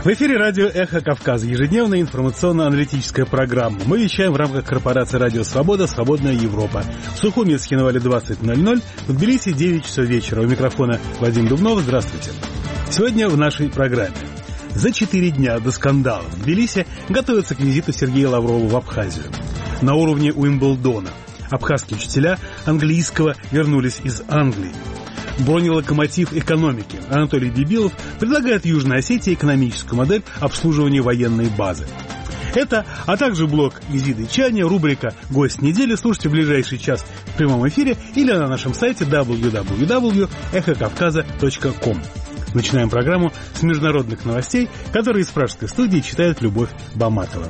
В эфире радио «Эхо Кавказа», ежедневная информационно-аналитическая программа. Мы вещаем в рамках корпорации «Радио Свобода», «Свободная Европа». В Сухуми на Вале 20:00, в Тбилиси 9 часов вечера. У микрофона Вадим Дубнов. Здравствуйте. Сегодня в нашей программе. За 4 дня до скандала в Тбилиси готовятся к визиту Сергея Лаврова в Абхазию. На уровне Уимблдона. Абхазские учителя английского вернулись из Англии. Бронелокомотив экономики Анатолий Дебилов предлагает Южной Осетии экономическую модель обслуживания военной базы. Это, а также блог Изиды Чани, рубрика «Гость недели» слушайте в ближайший час в прямом эфире или на нашем сайте www.эхокавказа.ком. Начинаем программу с международных новостей, которые из пражской студии читает Любовь Баматова.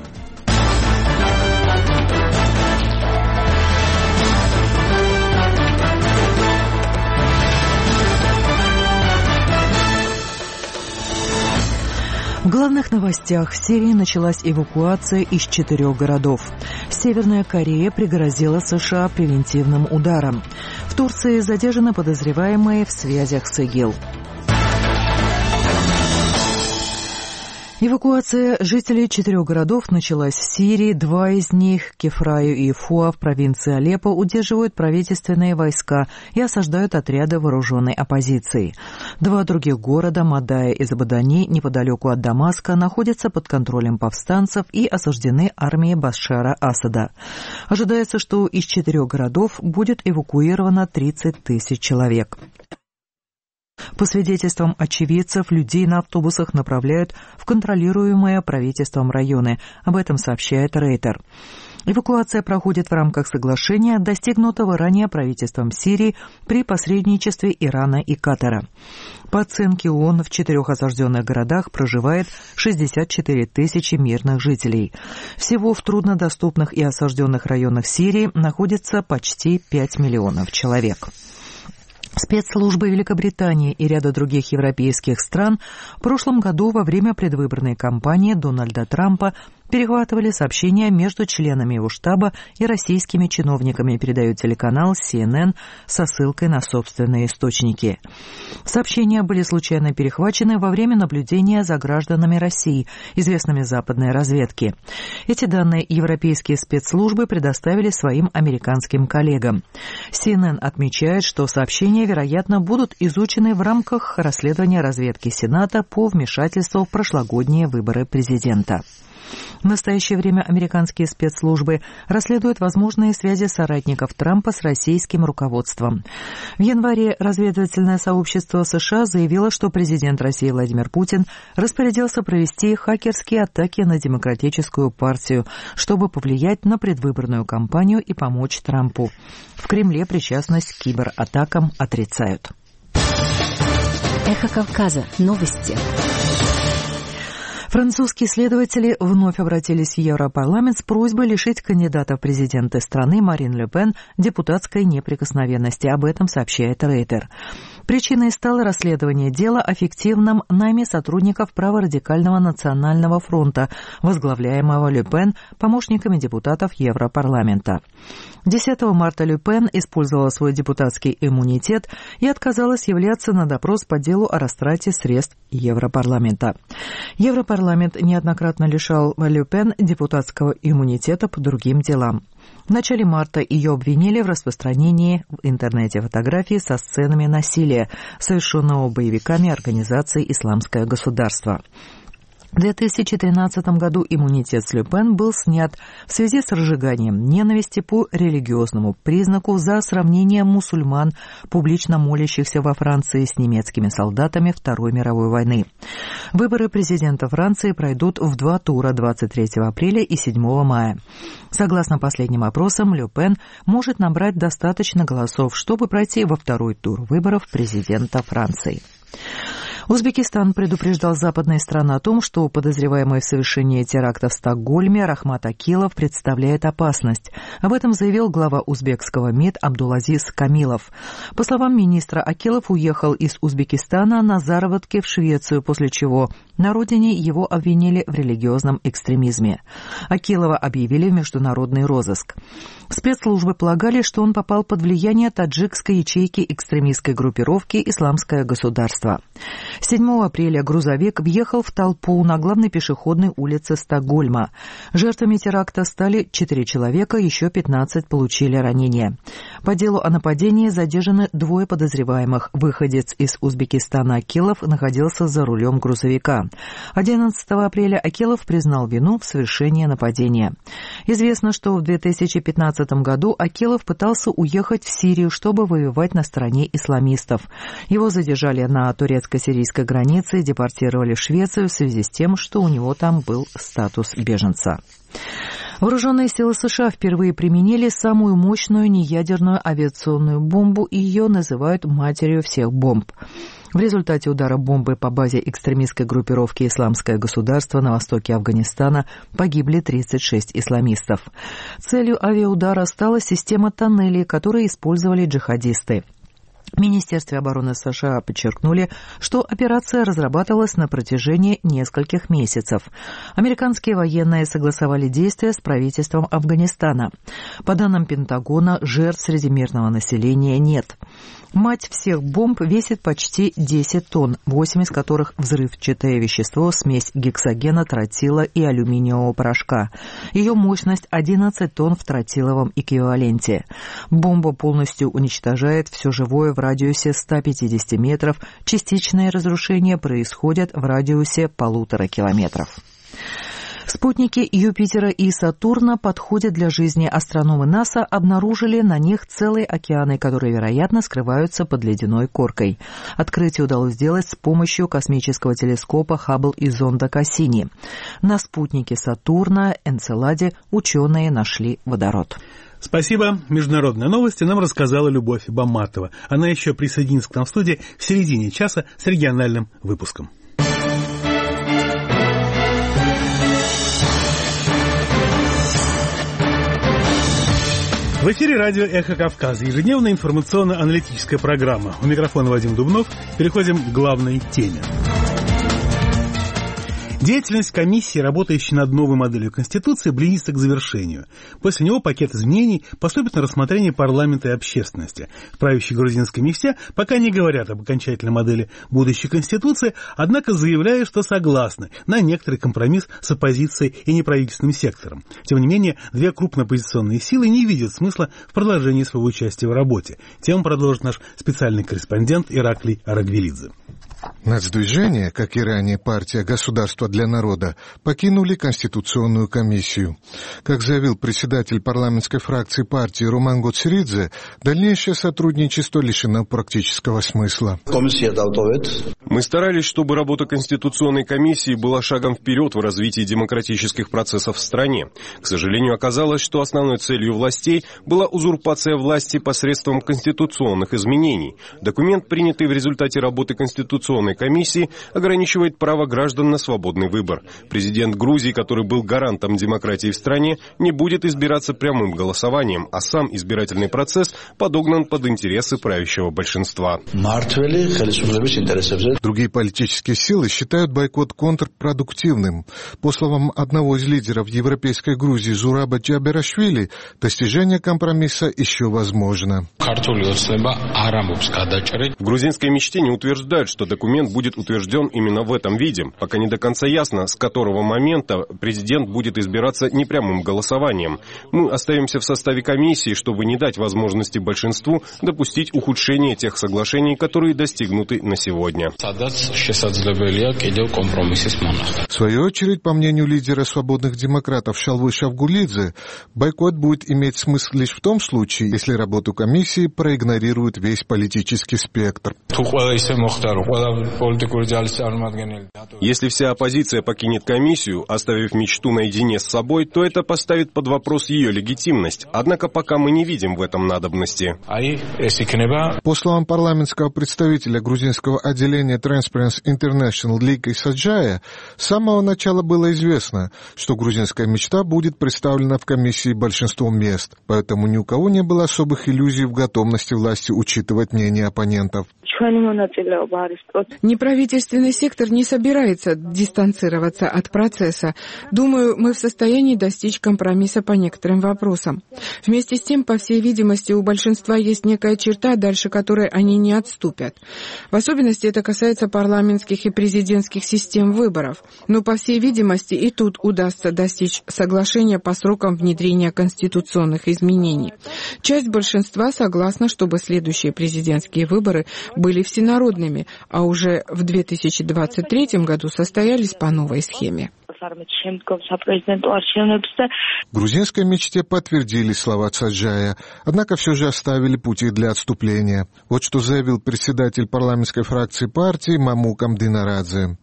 В главных новостях: в Сирии началась эвакуация из 4 городов. Северная Корея пригрозила США превентивным ударом. В Турции задержаны подозреваемые в связях с ИГИЛ. Эвакуация жителей 4 городов началась в Сирии. 2 из них, Кефраю и Фуа в провинции Алеппо, удерживают правительственные войска и осаждают отряды вооруженной оппозиции. 2 других города, Мадая и Забадани, неподалеку от Дамаска, находятся под контролем повстанцев и осаждены армией Башара Асада. Ожидается, что из 4 городов будет эвакуировано 30 тысяч человек. По свидетельствам очевидцев, людей на автобусах направляют в контролируемые правительством районы. Об этом сообщает Рейтер. Эвакуация проходит в рамках соглашения, достигнутого ранее правительством Сирии при посредничестве Ирана и Катара. По оценке ООН, в 4 осажденных городах проживает 64 тысячи мирных жителей. Всего в труднодоступных и осажденных районах Сирии находится почти 5 миллионов человек. Спецслужбы Великобритании и ряда других европейских стран в прошлом году во время предвыборной кампании Дональда Трампа перехватывали сообщения между членами его штаба и российскими чиновниками, передает телеканал CNN со ссылкой на собственные источники. Сообщения были случайно перехвачены во время наблюдения за гражданами России, известными западной разведке. Эти данные европейские спецслужбы предоставили своим американским коллегам. CNN отмечает, что сообщения, вероятно, будут изучены в рамках расследования разведки Сената по вмешательству в прошлогодние выборы президента. В настоящее время американские спецслужбы расследуют возможные связи соратников Трампа с российским руководством. В январе разведывательное сообщество США заявило, что президент России Владимир Путин распорядился провести хакерские атаки на Демократическую партию, чтобы повлиять на предвыборную кампанию и помочь Трампу. В Кремле причастность к кибератакам отрицают. Эхо Кавказа. Новости. Французские следователи вновь обратились в Европарламент с просьбой лишить кандидата в президенты страны Марин Ле Пен депутатской неприкосновенности. Об этом сообщает Рейтер. Причиной стало расследование дела о фиктивном найме сотрудников праворадикального национального фронта, возглавляемого Ле Пен помощниками депутатов Европарламента. 10 марта Ле Пен использовала свой депутатский иммунитет и отказалась являться на допрос по делу о растрате средств Европарламента. Европарламент неоднократно лишал Ле Пен депутатского иммунитета по другим делам. В начале марта ее обвинили в распространении в интернете фотографий со сценами насилия, совершенного боевиками организации «Исламское государство». В 2013 году иммунитет с Ле Пен был снят в связи с разжиганием ненависти по религиозному признаку за сравнение мусульман, публично молящихся во Франции, с немецкими солдатами Второй мировой войны. Выборы президента Франции пройдут в 2 тура 23 апреля и 7 мая. Согласно последним опросам, Ле Пен может набрать достаточно голосов, чтобы пройти во 2-й тур выборов президента Франции. Узбекистан предупреждал западные страны о том, что подозреваемый в совершении теракта в Стокгольме Рахмат Акилов представляет опасность. Об этом заявил глава узбекского МИД Абдулазиз Камилов. По словам министра, Акилов уехал из Узбекистана на заработки в Швецию, после чего на родине его обвинили в религиозном экстремизме. Акилова объявили в международный розыск. Спецслужбы полагали, что он попал под влияние таджикской ячейки экстремистской группировки «Исламское государство». 7 апреля грузовик въехал в толпу на главной пешеходной улице Стокгольма. Жертвами теракта стали 4 человека, еще 15 получили ранения. По делу о нападении задержаны 2 подозреваемых. Выходец из Узбекистана Акилов находился за рулем грузовика. 11 апреля Акилов признал вину в совершении нападения. Известно, что в 2015 году Акилов пытался уехать в Сирию, чтобы воевать на стороне исламистов. Его задержали на турецко-сирийской границе и депортировали в Швецию в связи с тем, что у него там был статус беженца. Вооруженные силы США впервые применили самую мощную неядерную авиационную бомбу, и ее называют матерью всех бомб. В результате удара бомбы по базе экстремистской группировки «Исламское государство» на востоке Афганистана погибли 36 исламистов. Целью авиаудара стала система тоннелей, которые использовали джихадисты. В Министерстве обороны США подчеркнули, что операция разрабатывалась на протяжении нескольких месяцев. Американские военные согласовали действия с правительством Афганистана. По данным Пентагона, жертв среди мирного населения нет. Мать всех бомб весит почти 10 тонн, 8 из которых взрывчатое вещество, смесь гексогена, тротила и алюминиевого порошка. Ее мощность 11 тонн в тротиловом эквиваленте. Бомба полностью уничтожает все живое в радиусе 150 метров. Частичные разрушения происходят в радиусе 1,5 километров. Спутники Юпитера и Сатурна подходят для жизни. Астрономы НАСА обнаружили на них целые океаны, которые, вероятно, скрываются под ледяной коркой. Открытие удалось сделать с помощью космического телескопа Хаббл и зонда Кассини. На спутнике Сатурна, Энцеладе, ученые нашли водород. Спасибо. Международные новости нам рассказала Любовь Баматова. Она еще присоединится к нам в студии в середине часа с региональным выпуском. В эфире радио «Эхо Кавказа», ежедневная информационно-аналитическая программа. У микрофона Вадим Дубнов. Переходим к главной теме. Деятельность комиссии, работающей над новой моделью Конституции, близится к завершению. После него пакет изменений поступит на рассмотрение парламента и общественности. В правящей грузинской мифте пока не говорят об окончательной модели будущей Конституции, однако заявляют, что согласны на некоторый компромисс с оппозицией и неправительственным сектором. Тем не менее, 2 крупные оппозиционные силы не видят смысла в продолжении своего участия в работе. Тему продолжит наш специальный корреспондент Ираклий Арагвелидзе. Нацдвижение, как и ранее партия «Государство для народа», покинули Конституционную комиссию. Как заявил председатель парламентской фракции партии Роман Гоцеридзе, дальнейшее сотрудничество лишено практического смысла. Мы старались, чтобы работа Конституционной комиссии была шагом вперед в развитии демократических процессов в стране. К сожалению, оказалось, что основной целью властей была узурпация власти посредством конституционных изменений. Документ, принятый в результате работы Конституционной комиссии, ограничивает право граждан на свободный выбор. Президент Грузии, который был гарантом демократии в стране, не будет избираться прямым голосованием, а сам избирательный процесс подогнан под интересы правящего большинства. Другие политические силы считают бойкот контрпродуктивным. По словам одного из лидеров европейской Грузии Зураба Джаберашвили, достижение компромисса еще возможно. В грузинской мечте не утверждают, что документ будет утвержден именно в этом виде. Пока не до конца ясно, с которого момента президент будет избираться непрямым голосованием. Мы оставимся в составе комиссии, чтобы не дать возможности большинству допустить ухудшение тех соглашений, которые достигнуты на сегодня. В свою очередь, по мнению лидера свободных демократов Шалвы Шавгулидзе, бойкот будет иметь смысл лишь в том случае, если работу комиссии проигнорирует весь политический спектр. Если вся оппозиция покинет комиссию, оставив мечту наедине с собой, то это поставит под вопрос ее легитимность. Однако пока мы не видим в этом надобности. По словам парламентского представителя грузинского отделения Transparency International Лика Саджая, с самого начала было известно, что грузинская мечта будет представлена в комиссии большинством мест, поэтому ни у кого не было особых иллюзий в готовности власти учитывать мнение оппонентов. Неправительственный сектор не собирается дистанцироваться дистанцироваться от процесса. Думаю, мы в состоянии достичь компромисса по некоторым вопросам. Вместе с тем, по всей видимости, у большинства есть некая черта, дальше которой они не отступят. В особенности это касается парламентских и президентских систем выборов. Но, по всей видимости, и тут удастся достичь соглашения по срокам внедрения конституционных изменений. Часть большинства согласна, чтобы следующие президентские выборы были всенародными, а уже в 2023 году состоялись по новой схеме. В грузинской мечте подтвердили слова Цаджая, однако все же оставили пути для отступления. Вот что заявил председатель парламентской фракции партии Мамук Амдинарадзе.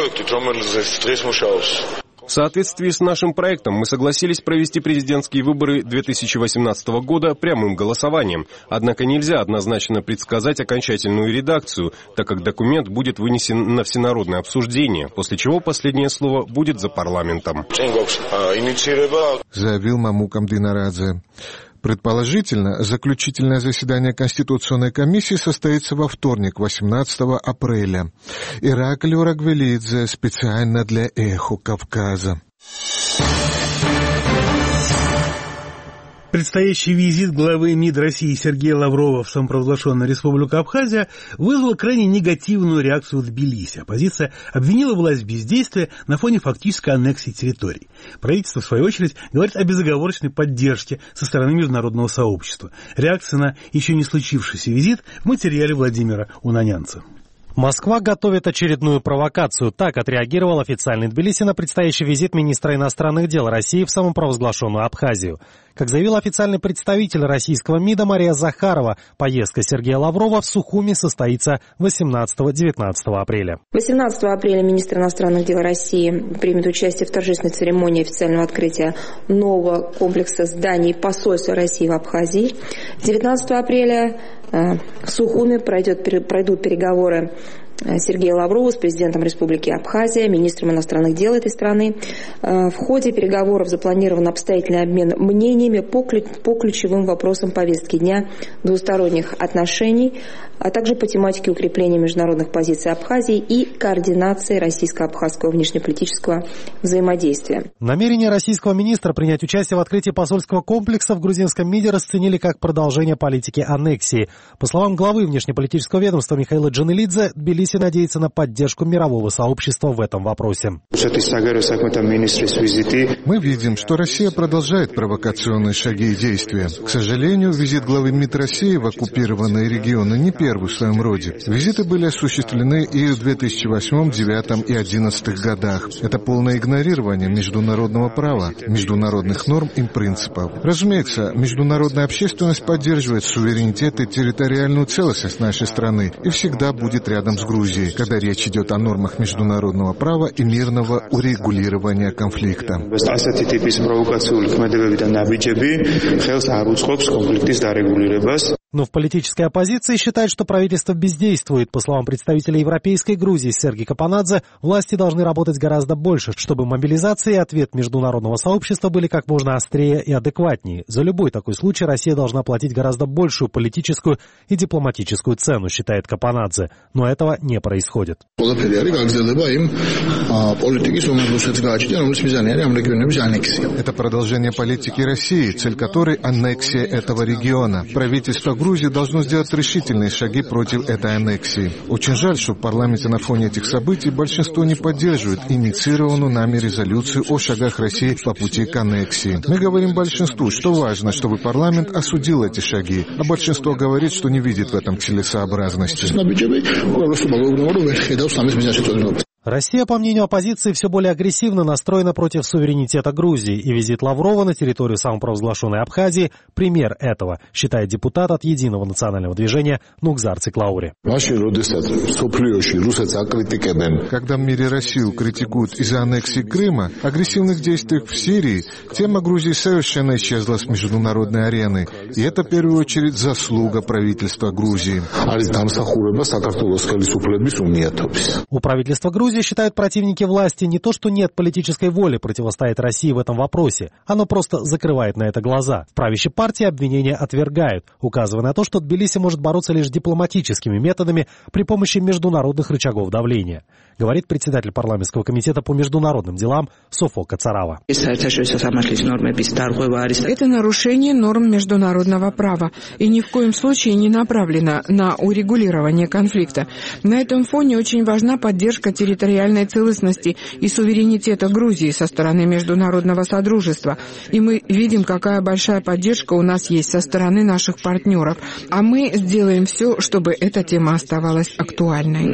В соответствии с нашим проектом мы согласились провести президентские выборы 2018 года прямым голосованием. Однако нельзя однозначно предсказать окончательную редакцию, так как документ будет вынесен на всенародное обсуждение, после чего последнее слово будет за парламентом. Заявил Мамук Амдинарадзе. Предположительно, заключительное заседание Конституционной комиссии состоится во вторник, 18 апреля. Ираклий Урагвелидзе специально для «Эхо Кавказа». Предстоящий визит главы МИД России Сергея Лаврова в самопровозглашенную Республику Абхазия вызвал крайне негативную реакцию в Тбилиси. Оппозиция обвинила власть в бездействии на фоне фактической аннексии территорий. Правительство, в свою очередь, говорит о безоговорочной поддержке со стороны международного сообщества. Реакция на еще не случившийся визит в материале Владимира Унанянца. Москва готовит очередную провокацию. Так отреагировал официальный Тбилиси на предстоящий визит министра иностранных дел России в самопровозглашенную Абхазию. Как заявил официальный представитель российского МИДа Мария Захарова, поездка Сергея Лаврова в Сухуми состоится 18-19 апреля. 18 апреля министр иностранных дел России примет участие в торжественной церемонии официального открытия нового комплекса зданий посольства России в Абхазии. 19 апреля в Сухуми пройдут переговоры Сергея Лаврова с президентом Республики Абхазия, министром иностранных дел этой страны. В ходе переговоров запланирован обстоятельный обмен мнениями по ключевым вопросам повестки дня двусторонних отношений, а также по тематике укрепления международных позиций Абхазии и координации российско-абхазского внешнеполитического взаимодействия. Намерение российского министра принять участие в открытии посольского комплекса в грузинском МИДе расценили как продолжение политики аннексии. По словам главы внешнеполитического ведомства Михаила Джанелидзе, Тбилиси надеется на поддержку мирового сообщества в этом вопросе. Мы видим, что Россия продолжает провокационные шаги и действия. К сожалению, визит главы МИД России в оккупированные регионы не первый в своем роде. Визиты были осуществлены и в 2008, 2009 и 2011 годах. Это полное игнорирование международного права, международных норм и принципов. Разумеется, международная общественность поддерживает суверенитет и территориальную целостность нашей страны и всегда будет рядом с Грузией, когда речь идет о нормах международного права и мирного урегулирования конфликта. Но в политической оппозиции считают, что правительство бездействует. По словам представителя Европейской Грузии Сергея Капанадзе, власти должны работать гораздо больше, чтобы мобилизация и ответ международного сообщества были как можно острее и адекватнее. За любой такой случай Россия должна платить гораздо большую политическую и дипломатическую цену, считает Капанадзе. Но этого не происходит. Это продолжение политики России, цель которой аннексия этого региона. Правительство Грузия должно сделать решительные шаги против этой аннексии. Очень жаль, что в парламенте на фоне этих событий большинство не поддерживает инициированную нами резолюцию о шагах России по пути к аннексии. Мы говорим большинству, что важно, чтобы парламент осудил эти шаги, а большинство говорит, что не видит в этом целесообразности. Россия, по мнению оппозиции, все более агрессивно настроена против суверенитета Грузии, и визит Лаврова на территорию самопровозглашенной Абхазии – пример этого, считает депутат от Единого национального движения Нугзар Циклаури. Когда в мире Россию критикуют из-за аннексии Крыма, агрессивных действий в Сирии, тема Грузии совершенно исчезла с международной арены, и это в первую очередь заслуга правительства Грузии. У правительства Грузии считают противники власти не то, что нет политической воли противостоять России в этом вопросе, оно просто закрывает на это глаза. В правящей партии обвинения отвергают, указывая на то, что Тбилиси может бороться лишь дипломатическими методами при помощи международных рычагов давления. говорит председатель парламентского комитета по международным делам Софо Кацарава. Это нарушение норм международного права и ни в коем случае не направлено на урегулирование конфликта. На этом фоне очень важна поддержка территориальной целостности и суверенитета Грузии со стороны международного содружества. И мы видим, какая большая поддержка у нас есть со стороны наших партнеров. А мы сделаем все, чтобы эта тема оставалась актуальной.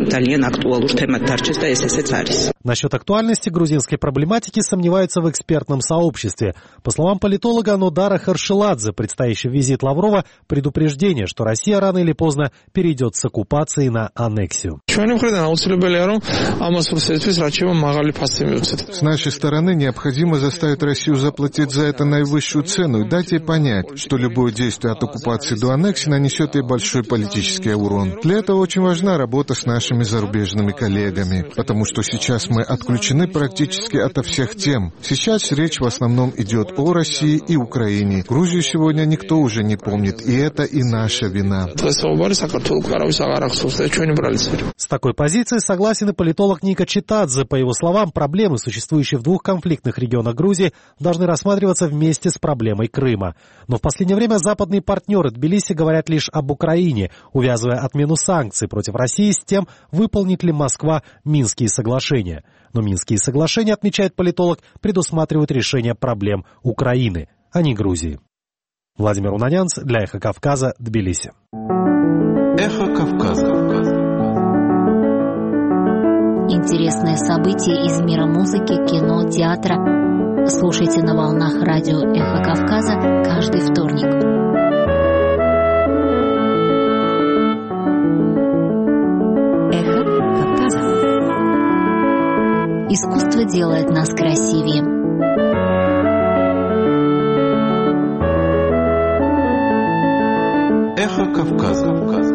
Насчет актуальности грузинской проблематики сомневаются в экспертном сообществе. По словам политолога Нодара Харшеладзе, предстоящий визит Лаврова – предупреждение, что Россия рано или поздно перейдет с оккупации на аннексию. С нашей стороны необходимо заставить Россию заплатить за это наивысшую цену и дать ей понять, что любое действие от оккупации до аннексии нанесет ей большой политический урон. Для этого очень важна работа с нашими зарубежными коллегами, потому что сейчас мы отключены практически ото всех тем. Сейчас речь в основном идет о России и Украине. Грузию сегодня никто уже не помнит, и это и наша вина. С такой позицией согласен и политолог Ника Читадзе. По его словам, проблемы, существующие в двух конфликтных регионах Грузии, должны рассматриваться вместе с проблемой Крыма. Но в последнее время западные партнеры Тбилиси говорят лишь об Украине, увязывая отмену санкций против России с тем, выполнит ли Москва Минские соглашения. Но Минские соглашения, отмечает политолог, предусматривают решение проблем Украины, а не Грузии. Владимир Унанянц для «Эхо Кавказа», Тбилиси. «Эхо Кавказа». Интересные события из мира музыки, кино, театра. Слушайте на волнах радио «Эхо Кавказа» каждый вторник. «Эхо Кавказа». Искусство делает нас красивее. «Эхо Кавказа».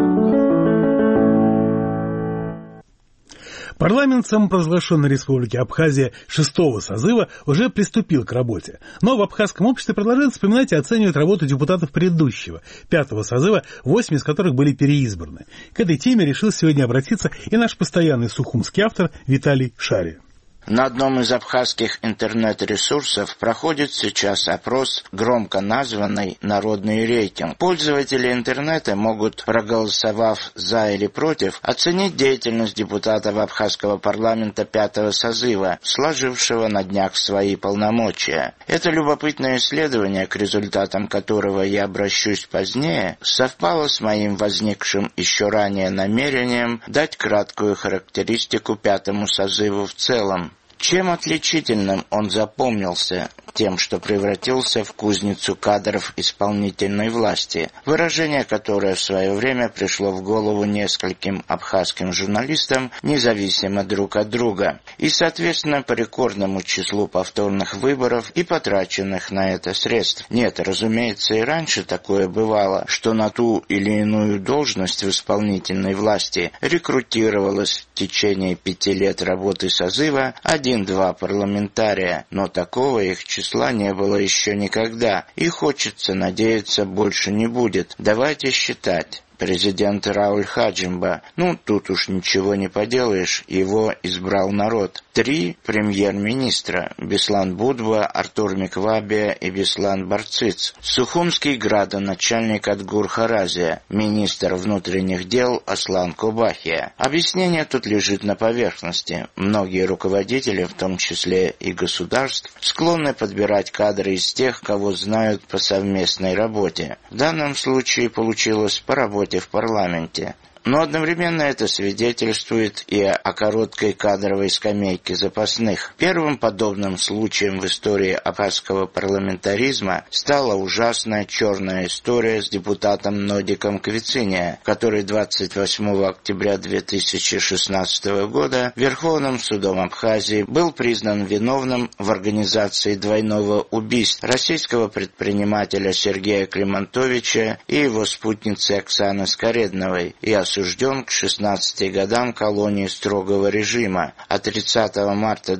Парламент самопровозглашенной республики Абхазия 6-го созыва уже приступил к работе. Но в абхазском обществе продолжают вспоминать и оценивать работу депутатов предыдущего, 5-го созыва, 8 из которых были переизбраны. К этой теме решил сегодня обратиться и наш постоянный сухумский автор Виталий Шари. На одном из абхазских интернет-ресурсов проходит сейчас опрос, громко названный «Народный рейтинг». Пользователи интернета могут, проголосовав «за» или «против», оценить деятельность депутатов абхазского парламента 5-го созыва, сложившего на днях свои полномочия. Это любопытное исследование, к результатам которого я обращусь позднее, совпало с моим возникшим еще ранее намерением дать краткую характеристику 5-му созыву в целом. Чем отличительным он запомнился? Тем, что превратился в кузницу кадров исполнительной власти, выражение которое в свое время пришло в голову нескольким абхазским журналистам, независимо друг от друга, и, соответственно, по рекордному числу повторных выборов и потраченных на это средств. Нет, разумеется, и раньше такое бывало, что на ту или иную должность в исполнительной власти рекрутировалось в течение 5 лет работы созыва 1-2 парламентария, но такого их числа не было еще никогда, и хочется надеяться, больше не будет. Давайте считать. Президент Рауль Хаджимба. Тут уж ничего не поделаешь, его избрал народ. 3 премьер-министра. Беслан Будва, Артур Миквабия и Беслан Барциц. Сухумский градоначальник Адгур Харазия. Министр внутренних дел Аслан Кубахия. Объяснение тут лежит на поверхности. Многие руководители, в том числе и государств, склонны подбирать кадры из тех, кого знают по совместной работе. В данном случае получилось по работе в парламенте. Но одновременно это свидетельствует и о короткой кадровой скамейке запасных. Первым подобным случаем в истории абхазского парламентаризма стала ужасная черная история с депутатом Нодиком Квициния, который 28 октября 2016 года Верховным судом Абхазии был признан виновным в организации двойного убийства российского предпринимателя Сергея Климантовича и его спутницы Оксаны Скоредновой и осужден к 16 годам колонии строгого режима, а 30 марта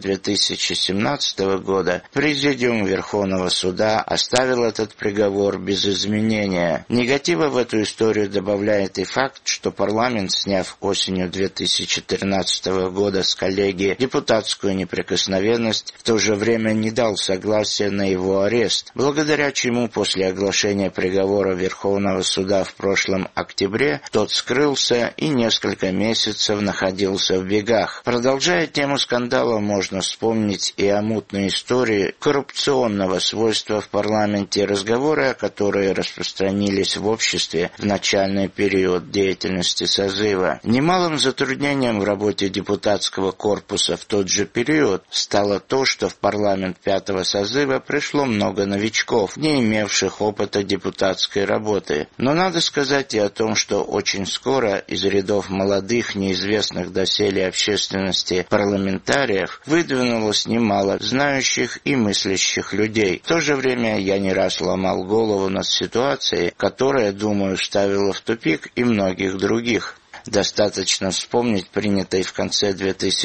2017 года Президиум Верховного суда оставил этот приговор без изменения. Негатива в эту историю добавляет и факт, что парламент, сняв осенью 2013 года с коллегии депутатскую неприкосновенность, в то же время не дал согласия на его арест, благодаря чему после оглашения приговора Верховного суда в прошлом октябре тот скрылся и несколько месяцев находился в бегах. Продолжая тему скандала, можно вспомнить и о мутной истории коррупционного свойства в парламенте, разговоры о которой распространились в обществе в начальный период деятельности созыва. Немалым затруднением в работе депутатского корпуса в тот же период стало то, что в парламент 5-го созыва пришло много новичков, не имевших опыта депутатской работы. Но надо сказать и о том, что очень скоро из рядов молодых, неизвестных доселе общественности парламентариев выдвинулось немало знающих и мыслящих людей. В то же время я не раз ломал голову над ситуацией, которая, думаю, ставила в тупик и многих других. Достаточно вспомнить принятый в конце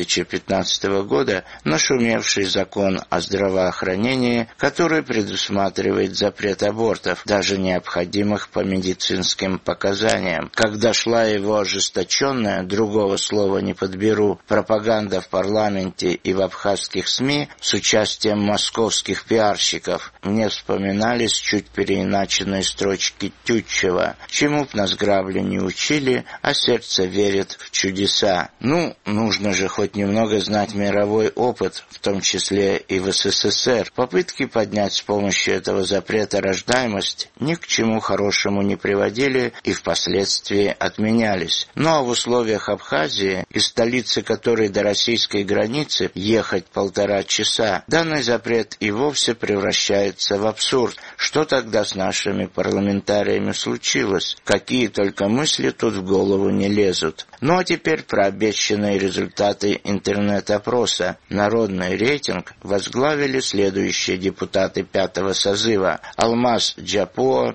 2015 года нашумевший закон о здравоохранении, который предусматривает запрет абортов, даже необходимых по медицинским показаниям. Когда шла его ожесточенная, другого слова не подберу, пропаганда в парламенте и в абхазских СМИ с участием московских пиарщиков, мне вспоминались чуть переиначенные строчки Тютчева: «Чему б нас грабли не учили, а сердце верит в чудеса». Нужно же хоть немного знать мировой опыт, в том числе и в СССР. Попытки поднять с помощью этого запрета рождаемость ни к чему хорошему не приводили и впоследствии отменялись. А в условиях Абхазии, из столицы которой до российской границы ехать 1,5 часа, данный запрет и вовсе превращается в абсурд. Что тогда с нашими парламентариями случилось? Какие только мысли тут в голову не лезут. А теперь про обещанные результаты интернет-опроса. Народный рейтинг возглавили следующие депутаты 5-го созыва: Алмаз Джапуа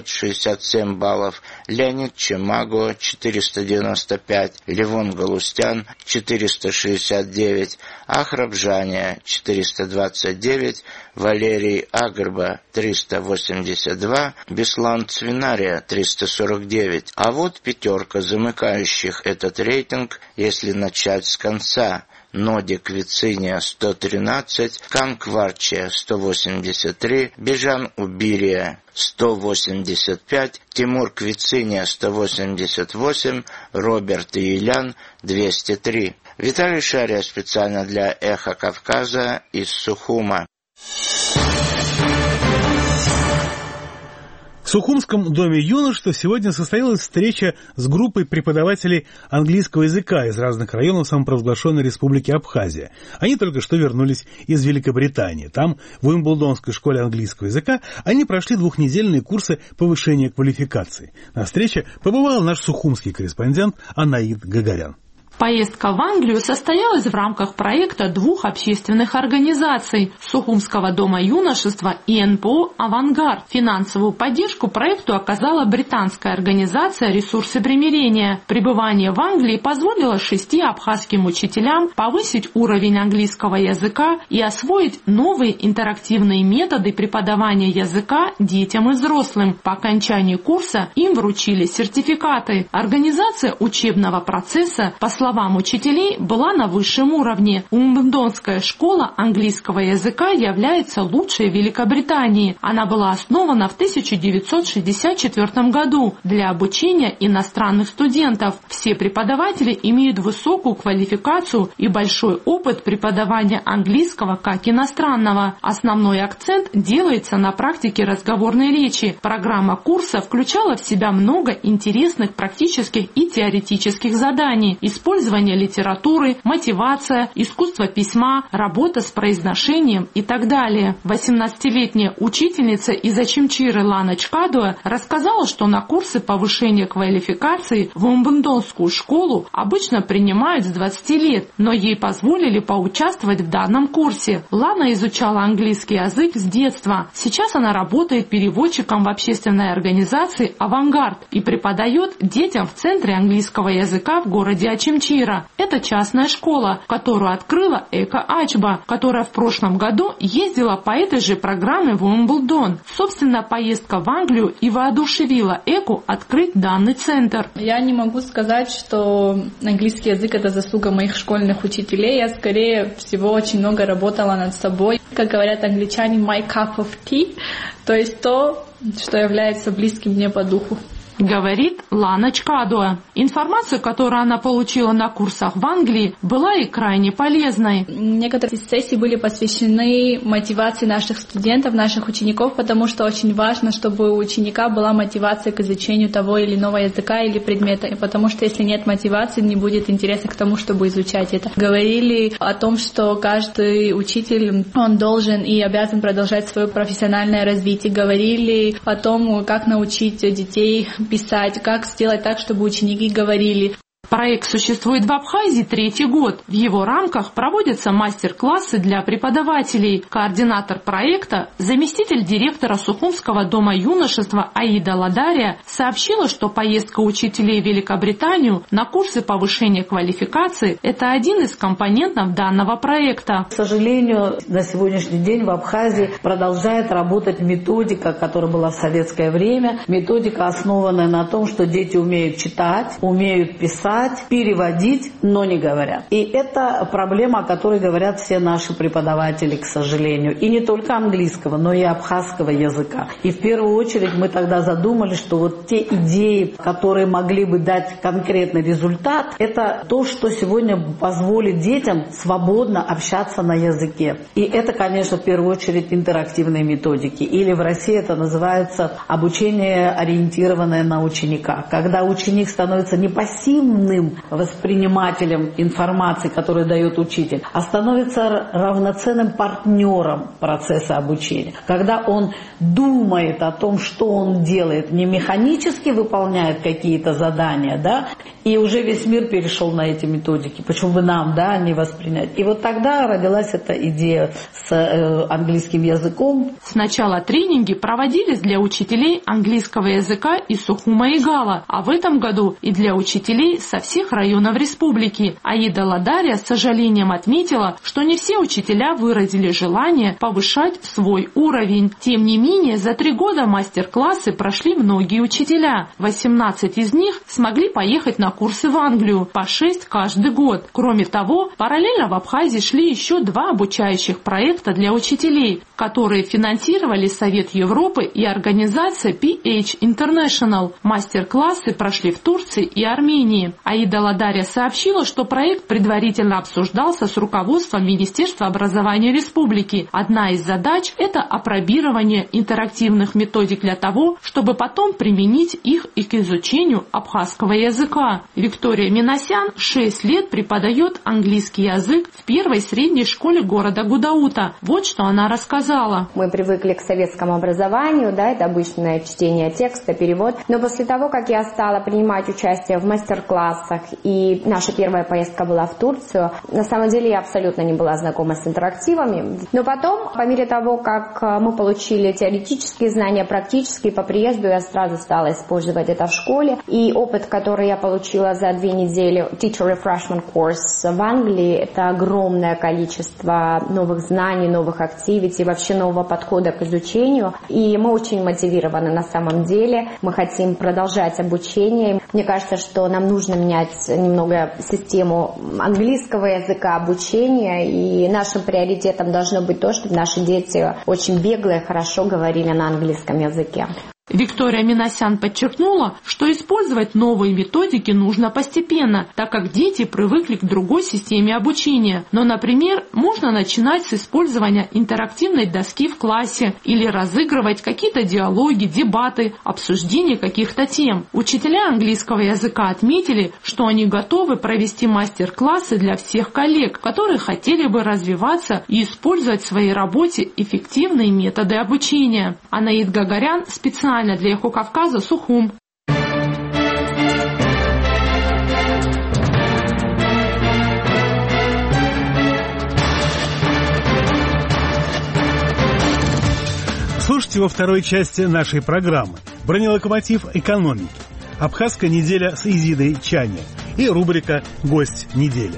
567 баллов, Леонид Чемаго 495, Левон Галустян 469, Ахраб Жания 429, Валерий Агрба 382, Беслан Цвинария 349. А вот пятерка замыкающих этот рейтинг, если начать с конца: Нодик Вициния 113, Канкварче 183, Бежан Убирия 185, Тимур Квициния 188, Роберт Иелян 203. Виталий Шария специально для «Эхо Кавказа» из Сухума. В Сухумском доме юношества сегодня состоялась встреча с группой преподавателей английского языка из разных районов самопровозглашенной республики Абхазия. Они только что вернулись из Великобритании. Там, в Уимблдонской школе английского языка, они прошли 2-недельные курсы повышения квалификации. На встрече побывал наш сухумский корреспондент Анаид Гагарян. Поездка в Англию состоялась в рамках проекта 2 общественных организаций – Сухумского дома юношества и НПО «Авангард». Финансовую поддержку проекту оказала британская организация «Ресурсы примирения». Пребывание в Англии позволило 6 абхазским учителям повысить уровень английского языка и освоить новые интерактивные методы преподавания языка детям и взрослым. По окончании курса им вручили сертификаты. Организация учебного процесса, по словам учителей, была на высшем уровне. Уимблдонская школа английского языка является лучшей в Великобритании. Она была основана в 1964 году для обучения иностранных студентов. Все преподаватели имеют высокую квалификацию и большой опыт преподавания английского как иностранного. Основной акцент делается на практике разговорной речи. Программа курса включала в себя много интересных практических и теоретических заданий. Использование использование литературы, мотивация, искусство письма, работа с произношением и так далее. 18-летняя учительница из Ачимчиры Лана Чкадуа рассказала, что на курсы повышения квалификации в Умбундонскую школу обычно принимают с 20 лет, но ей позволили поучаствовать в данном курсе. Лана изучала английский язык с детства. Сейчас она работает переводчиком в общественной организации «Авангард» и преподает детям в Центре английского языка в городе Ачимчира. Это частная школа, которую открыла Эка Ачба, которая в прошлом году ездила по этой же программе в Умблдон. Собственно, поездка в Англию и воодушевила Эку открыть данный центр. Я не могу сказать, что английский язык — это заслуга моих школьных учителей. Я, скорее всего, очень много работала над собой. Как говорят англичане, my cup of tea, то есть то, что является близким мне по духу. Говорит Лана Чкадуа. Информация, которую она получила на курсах в Англии, была и крайне полезной. Некоторые сессии были посвящены мотивации наших студентов, наших учеников, потому что очень важно, чтобы у ученика была мотивация к изучению того или иного языка или предмета, потому что если нет мотивации, не будет интереса к тому, чтобы изучать это. Говорили о том, что каждый учитель, он должен и обязан продолжать свое профессиональное развитие. Говорили о том, как научить детей писать, как сделать так, чтобы ученики говорили. Проект существует в Абхазии 3-й год. В его рамках проводятся мастер-классы для преподавателей. Координатор проекта, заместитель директора Сухумского дома юношества Аида Ладария сообщила, что поездка учителей в Великобританию на курсы повышения квалификации – это один из компонентов данного проекта. К сожалению, на сегодняшний день в Абхазии продолжает работать методика, которая была в советское время. Методика, основанная на том, что дети умеют читать, умеют писать, переводить, но не говорят. И это проблема, о которой говорят все наши преподаватели, к сожалению. И не только английского, но и абхазского языка. И в первую очередь мы тогда задумались, что вот те идеи, которые могли бы дать конкретный результат, это то, что сегодня позволит детям свободно общаться на языке. И это, конечно, в первую очередь интерактивные методики. Или в России это называется обучение, ориентированное на ученика. Когда ученик становится не пассивным воспринимателем информации, которую дает учитель, а становится равноценным партнером процесса обучения. Когда он думает о том, что он делает, не механически выполняет какие-то задания, да, и уже весь мир перешел на эти методики. Почему бы нам, да, не воспринять? И вот тогда родилась эта идея с английским языком. Сначала тренинги проводились для учителей английского языка из Сухума и Гала, а в этом году и для учителей со всех районов республики. Аида Ладария с сожалением отметила, что не все учителя выразили желание повышать свой уровень. Тем не менее, за 3 года мастер-классы прошли многие учителя. 18 из них смогли поехать на курсы в Англию, по 6 каждый год. Кроме того, параллельно в Абхазии шли еще 2 обучающих проекта для учителей, которые финансировали Совет Европы и организация PH International. Мастер-классы прошли в Турции и Армении. Аида Ладария сообщила, что проект предварительно обсуждался с руководством Министерства образования республики. Одна из задач – это апробирование интерактивных методик для того, чтобы потом применить их и к изучению абхазского языка. Виктория Минасян 6 лет преподает английский язык в первой средней школе города Гудаута. Вот что она рассказала. Мы привыкли к советскому образованию, да, это обычное чтение текста, перевод. Но после того, как я стала принимать участие в мастер-классах, и наша первая поездка была в Турцию, на самом деле я абсолютно не была знакома с интерактивами. Но потом, по мере того, как мы получили теоретические знания, практические, по приезду я сразу стала использовать это в школе. И опыт, который я получила за 2 недели, Teacher Refreshment Course в Англии, это огромное количество новых знаний, новых активити, вообще нового подхода к изучению. И мы очень мотивированы на самом деле. Мы хотим продолжать обучение. Мне кажется, что нам нужно менять немного систему английского языка, обучения. И нашим приоритетом должно быть то, чтобы наши дети очень бегло и хорошо говорили на английском языке. Виктория Минасян подчеркнула, что использовать новые методики нужно постепенно, так как дети привыкли к другой системе обучения. Но, например, можно начинать с использования интерактивной доски в классе или разыгрывать какие-то диалоги, дебаты, обсуждение каких-то тем. Учителя английского языка отметили, что они готовы провести мастер-классы для всех коллег, которые хотели бы развиваться и использовать в своей работе эффективные методы обучения. Анаид Гагарян специально для Эхо Кавказа, Сухум. Слушайте во второй части нашей программы «Бронелокомотив экономики», «Абхазская неделя» с Изидой Чани и рубрика «Гость недели».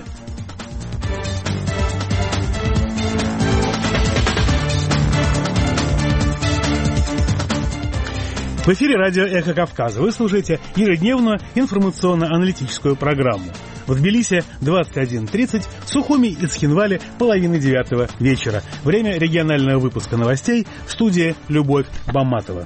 В эфире радио «Эхо Кавказа». Вы слушаете ежедневную информационно-аналитическую программу. В Тбилиси 21:30, в Сухуми и Цхинвале 8:30 вечера. Время регионального выпуска новостей, в студии Любовь Баматова.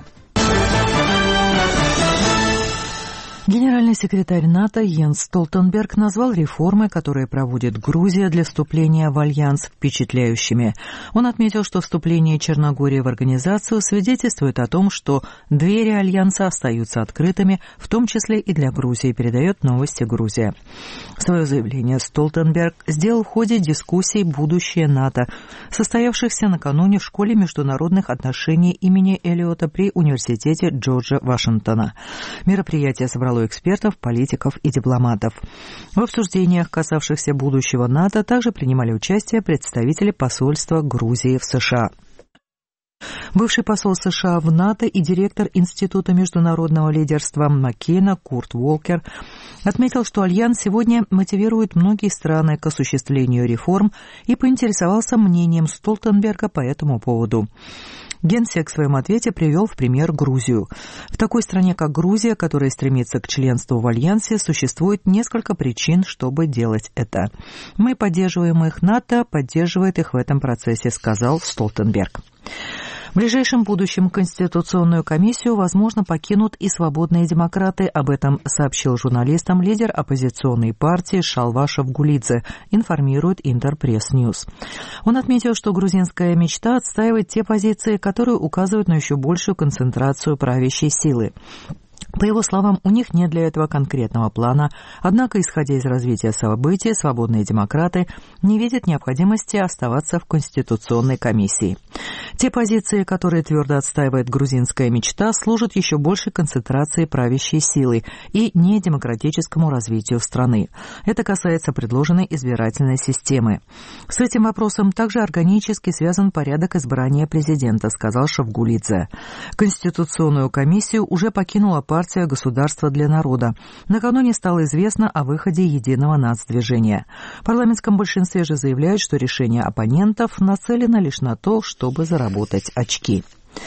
Генеральный секретарь НАТО Йенс Столтенберг назвал реформы, которые проводит Грузия для вступления в альянс, впечатляющими. Он отметил, что вступление Черногории в организацию свидетельствует о том, что двери альянса остаются открытыми, в том числе и для Грузии, передает новости Грузия. Свое заявление Столтенберг сделал в ходе дискуссий «Будущее НАТО», состоявшихся накануне в Школе международных отношений имени Эллиота при Университете Джорджа Вашингтона. Мероприятие собрало экспертов, политиков и дипломатов. В обсуждениях, касавшихся будущего НАТО, также принимали участие представители посольства Грузии в США. Бывший посол США в НАТО и директор Института международного лидерства Маккейна Курт Волкер отметил, что Альянс сегодня мотивирует многие страны к осуществлению реформ и поинтересовался мнением Столтенберга по этому поводу. Генсек в своем ответе привел в пример Грузию. В такой стране, как Грузия, которая стремится к членству в Альянсе, существует несколько причин, чтобы делать это. Мы поддерживаем их, НАТО поддерживает их в этом процессе, сказал Столтенберг. В ближайшем будущем Конституционную комиссию, возможно, покинут и свободные демократы. Об этом сообщил журналистам лидер оппозиционной партии Шалва Шавгулидзе, информирует Интерпресс-Ньюс. Он отметил, что грузинская мечта отстаивает те позиции, которые указывают на еще большую концентрацию правящей силы. По его словам, у них нет для этого конкретного плана, однако, исходя из развития событий, свободные демократы не видят необходимости оставаться в Конституционной комиссии. Те позиции, которые твердо отстаивает грузинская мечта, служат еще большей концентрации правящей силы и недемократическому развитию страны. Это касается предложенной избирательной системы. С этим вопросом также органически связан порядок избрания президента, сказал Шавгулидзе. Конституционную комиссию уже покинула партия «Государство для народа». Накануне стало известно о выходе Единого нацдвижения. В парламентском большинстве же заявляют, что решение оппонентов нацелено лишь на то, чтобы заработать очки.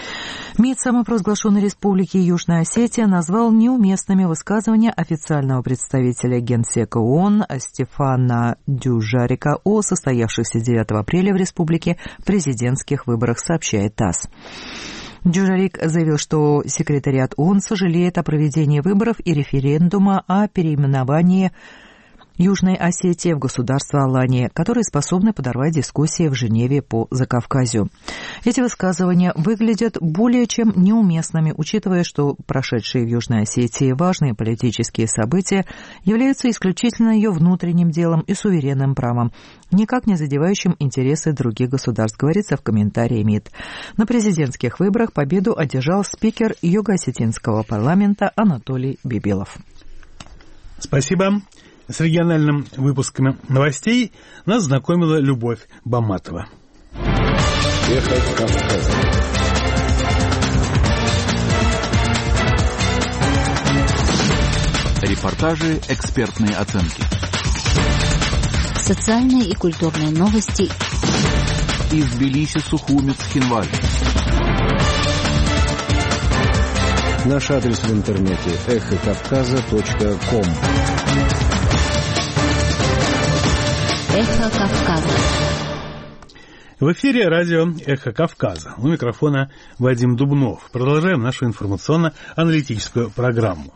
МИД самопровозглашенной республики Южная Осетия назвал неуместными высказывания официального представителя Генсека ООН Стефана Дюжарика о состоявшихся 9 апреля в республике президентских выборах, сообщает ТАСС. Дюжарик заявил, что секретариат ООН сожалеет о проведении выборов и референдума о переименовании Южной Осетии в государство Алания, которые способны подорвать дискуссии в Женеве по Закавказью. Эти высказывания выглядят более чем неуместными, учитывая, что прошедшие в Южной Осетии важные политические события являются исключительно ее внутренним делом и суверенным правом, никак не задевающим интересы других государств, говорится в комментарии МИД. На президентских выборах победу одержал спикер Юго-Осетинского парламента Анатолий Бибилов. Спасибо. С региональным выпусками новостей нас знакомила Любовь Баматова. Эхо Кавказа. Репортажи, экспертные оценки. Социальные и культурные новости. Из Тбилиси, Сухуми, Цхинваль. Наш адрес в интернете эхокавказа.ком. Эхо Кавказа. В эфире радио «Эхо Кавказа». У микрофона Вадим Дубнов. Продолжаем нашу информационно-аналитическую программу.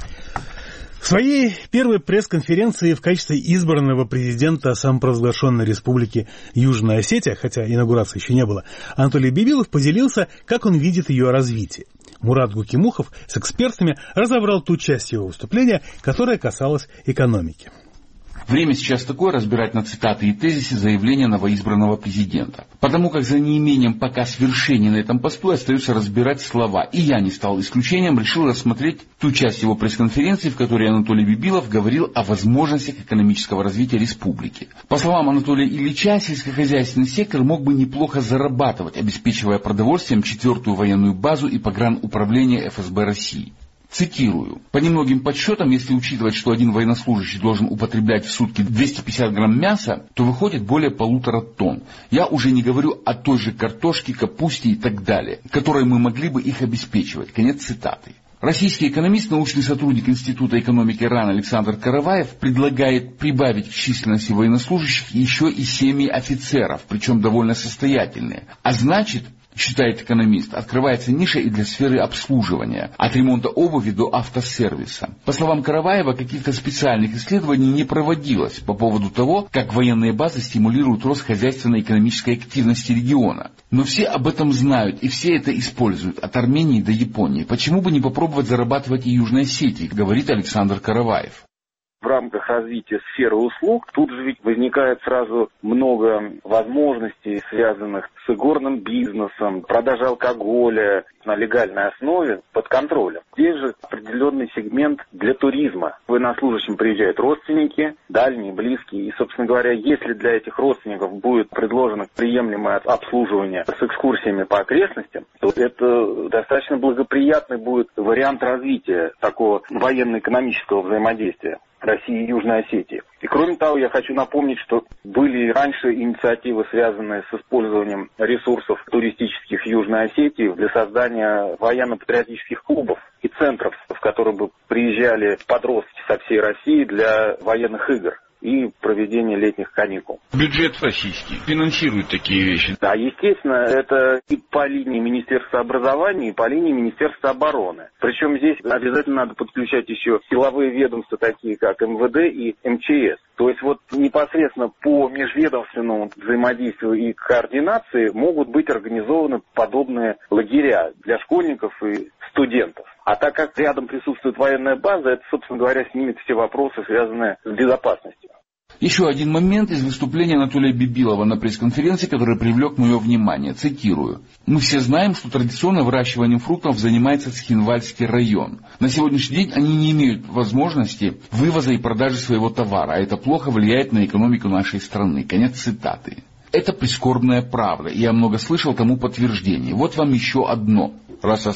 В своей первой пресс-конференции в качестве избранного президента самопровозглашенной республики Южная Осетия, хотя инаугурации еще не было, Анатолий Бибилов поделился, как он видит ее развитие. Мурат Гукимухов с экспертами разобрал ту часть его выступления, которая касалась экономики. Время сейчас такое разбирать на цитаты и тезисы заявления новоизбранного президента. Потому как за неимением пока свершений на этом посту остается разбирать слова. И я не стал исключением, решил рассмотреть ту часть его пресс-конференции, в которой Анатолий Бибилов говорил о возможностях экономического развития республики. По словам Анатолия Ильича, сельскохозяйственный сектор мог бы неплохо зарабатывать, обеспечивая продовольствием 4-ю военную базу и погрануправление ФСБ России. Цитирую. По немногим подсчетам, если учитывать, что один военнослужащий должен употреблять в сутки 250 грамм мяса, то выходит более 1,5 тонн. Я уже не говорю о той же картошке, капусте и так далее, которой мы могли бы их обеспечивать. Конец цитаты. Российский экономист, научный сотрудник Института экономики РАН Александр Караваев предлагает прибавить к численности военнослужащих еще и семьи офицеров, причем довольно состоятельные. А значит, считает экономист, открывается ниша и для сферы обслуживания, от ремонта обуви до автосервиса. По словам Караваева, каких-то специальных исследований не проводилось по поводу того, как военные базы стимулируют рост хозяйственно-экономической активности региона. Но все об этом знают, и все это используют, от Армении до Японии. Почему бы не попробовать зарабатывать и Южной Осетии, говорит Александр Караваев. В рамках развития сферы услуг тут же ведь возникает сразу много возможностей, связанных с игорным бизнесом, продажей алкоголя на легальной основе под контролем. Здесь же определенный сегмент для туризма. Военнослужащим приезжают родственники, дальние, близкие. И, собственно говоря, если для этих родственников будет предложено приемлемое обслуживание с экскурсиями по окрестностям, то это достаточно благоприятный будет вариант развития такого военно-экономического взаимодействия России и Южной Осетии. И кроме того, я хочу напомнить, что были раньше инициативы, связанные с использованием ресурсов туристических Южной Осетии для создания военно-патриотических клубов и центров, в которые бы приезжали подростки со всей России для военных игр и проведения летних каникул. Бюджет российский финансирует такие вещи. Да, естественно, это и по линии Министерства образования, и по линии Министерства обороны. Причем здесь обязательно надо подключать еще силовые ведомства, такие как МВД и МЧС. То есть вот непосредственно по межведомственному взаимодействию и координации могут быть организованы подобные лагеря для школьников и студентов. А так как рядом присутствует военная база, это, собственно говоря, снимет все вопросы, связанные с безопасностью. Еще один момент из выступления Анатолия Бибилова на пресс-конференции, который привлек мое внимание. Цитирую. «Мы все знаем, что традиционно выращиванием фруктов занимается Цхинвальский район. На сегодняшний день они не имеют возможности вывоза и продажи своего товара, а это плохо влияет на экономику нашей страны». Конец цитаты. Это прискорбная правда, и я много слышал тому подтверждение. Вот вам еще одно. Раз.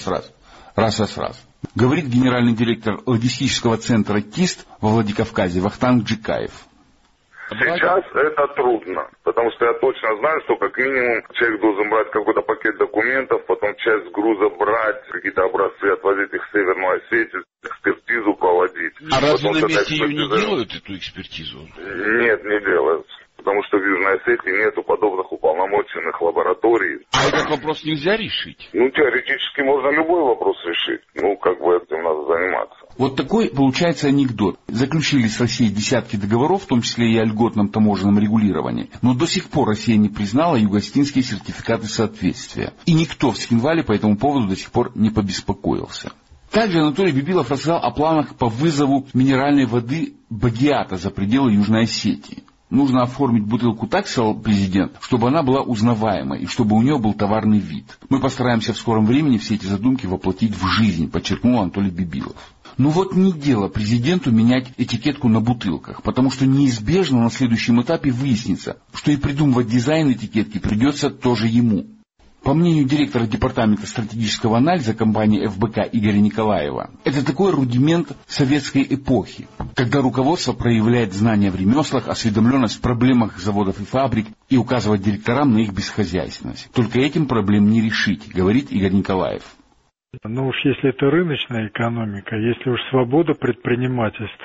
Говорит генеральный директор логистического центра КИСТ во Владикавказе Вахтанг Джикаев. Сейчас это трудно, потому что я точно знаю, что как минимум человек должен брать какой-то пакет документов, потом часть груза брать, какие-то образцы отвозить их в Северную Осетию, экспертизу проводить. А разве на месте ее не делают, эту экспертизу? Нет, не делают. Потому что в Южной Осетии нету подобных уполномоченных лабораторий. А этот вопрос нельзя решить? Теоретически можно любой вопрос решить. Этим надо заниматься. Вот такой получается анекдот. Заключили с Россией десятки договоров, в том числе и о льготном таможенном регулировании. Но до сих пор Россия не признала югостинские сертификаты соответствия. И никто в Цхинвале по этому поводу до сих пор не побеспокоился. Также Анатолий Бибилов рассказал о планах по вызову минеральной воды Багиата за пределы Южной Осетии. Нужно оформить бутылку так, сказал президент, чтобы она была узнаваемой и чтобы у нее был товарный вид. Мы постараемся в скором времени все эти задумки воплотить в жизнь, подчеркнул Анатолий Бибилов. Но вот не дело президенту менять этикетку на бутылках, потому что неизбежно на следующем этапе выяснится, что и придумывать дизайн этикетки придется тоже ему. По мнению директора департамента стратегического анализа компании ФБК Игоря Николаева, это такой рудимент советской эпохи, когда руководство проявляет знания в ремеслах, осведомленность в проблемах заводов и фабрик и указывает директорам на их бесхозяйственность. Только этим проблем не решить, говорит Игорь Николаев. Если это рыночная экономика, если уж свобода предпринимательства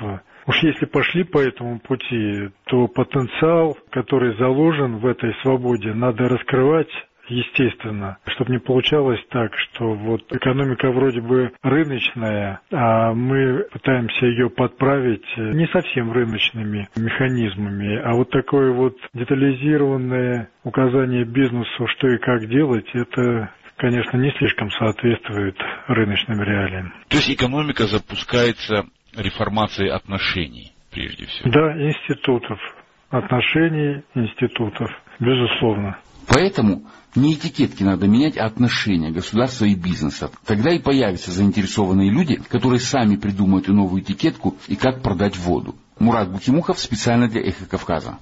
Уж если пошли по этому пути, то потенциал, который заложен в этой свободе, надо раскрывать. Естественно, чтобы не получалось так, что вот экономика вроде бы рыночная, а мы пытаемся ее подправить не совсем рыночными механизмами, а вот такое вот детализированное указание бизнесу, что и как делать, это, конечно, не слишком соответствует рыночным реалиям. То есть экономика запускается реформацией отношений, прежде всего? Да, институтов, отношений, институтов, безусловно. Поэтому не этикетки надо менять, а отношения государства и бизнеса. Тогда и появятся заинтересованные люди, которые сами придумают и новую этикетку, и как продать воду. Мурат Бухимухов специально для «Эхо Кавказа».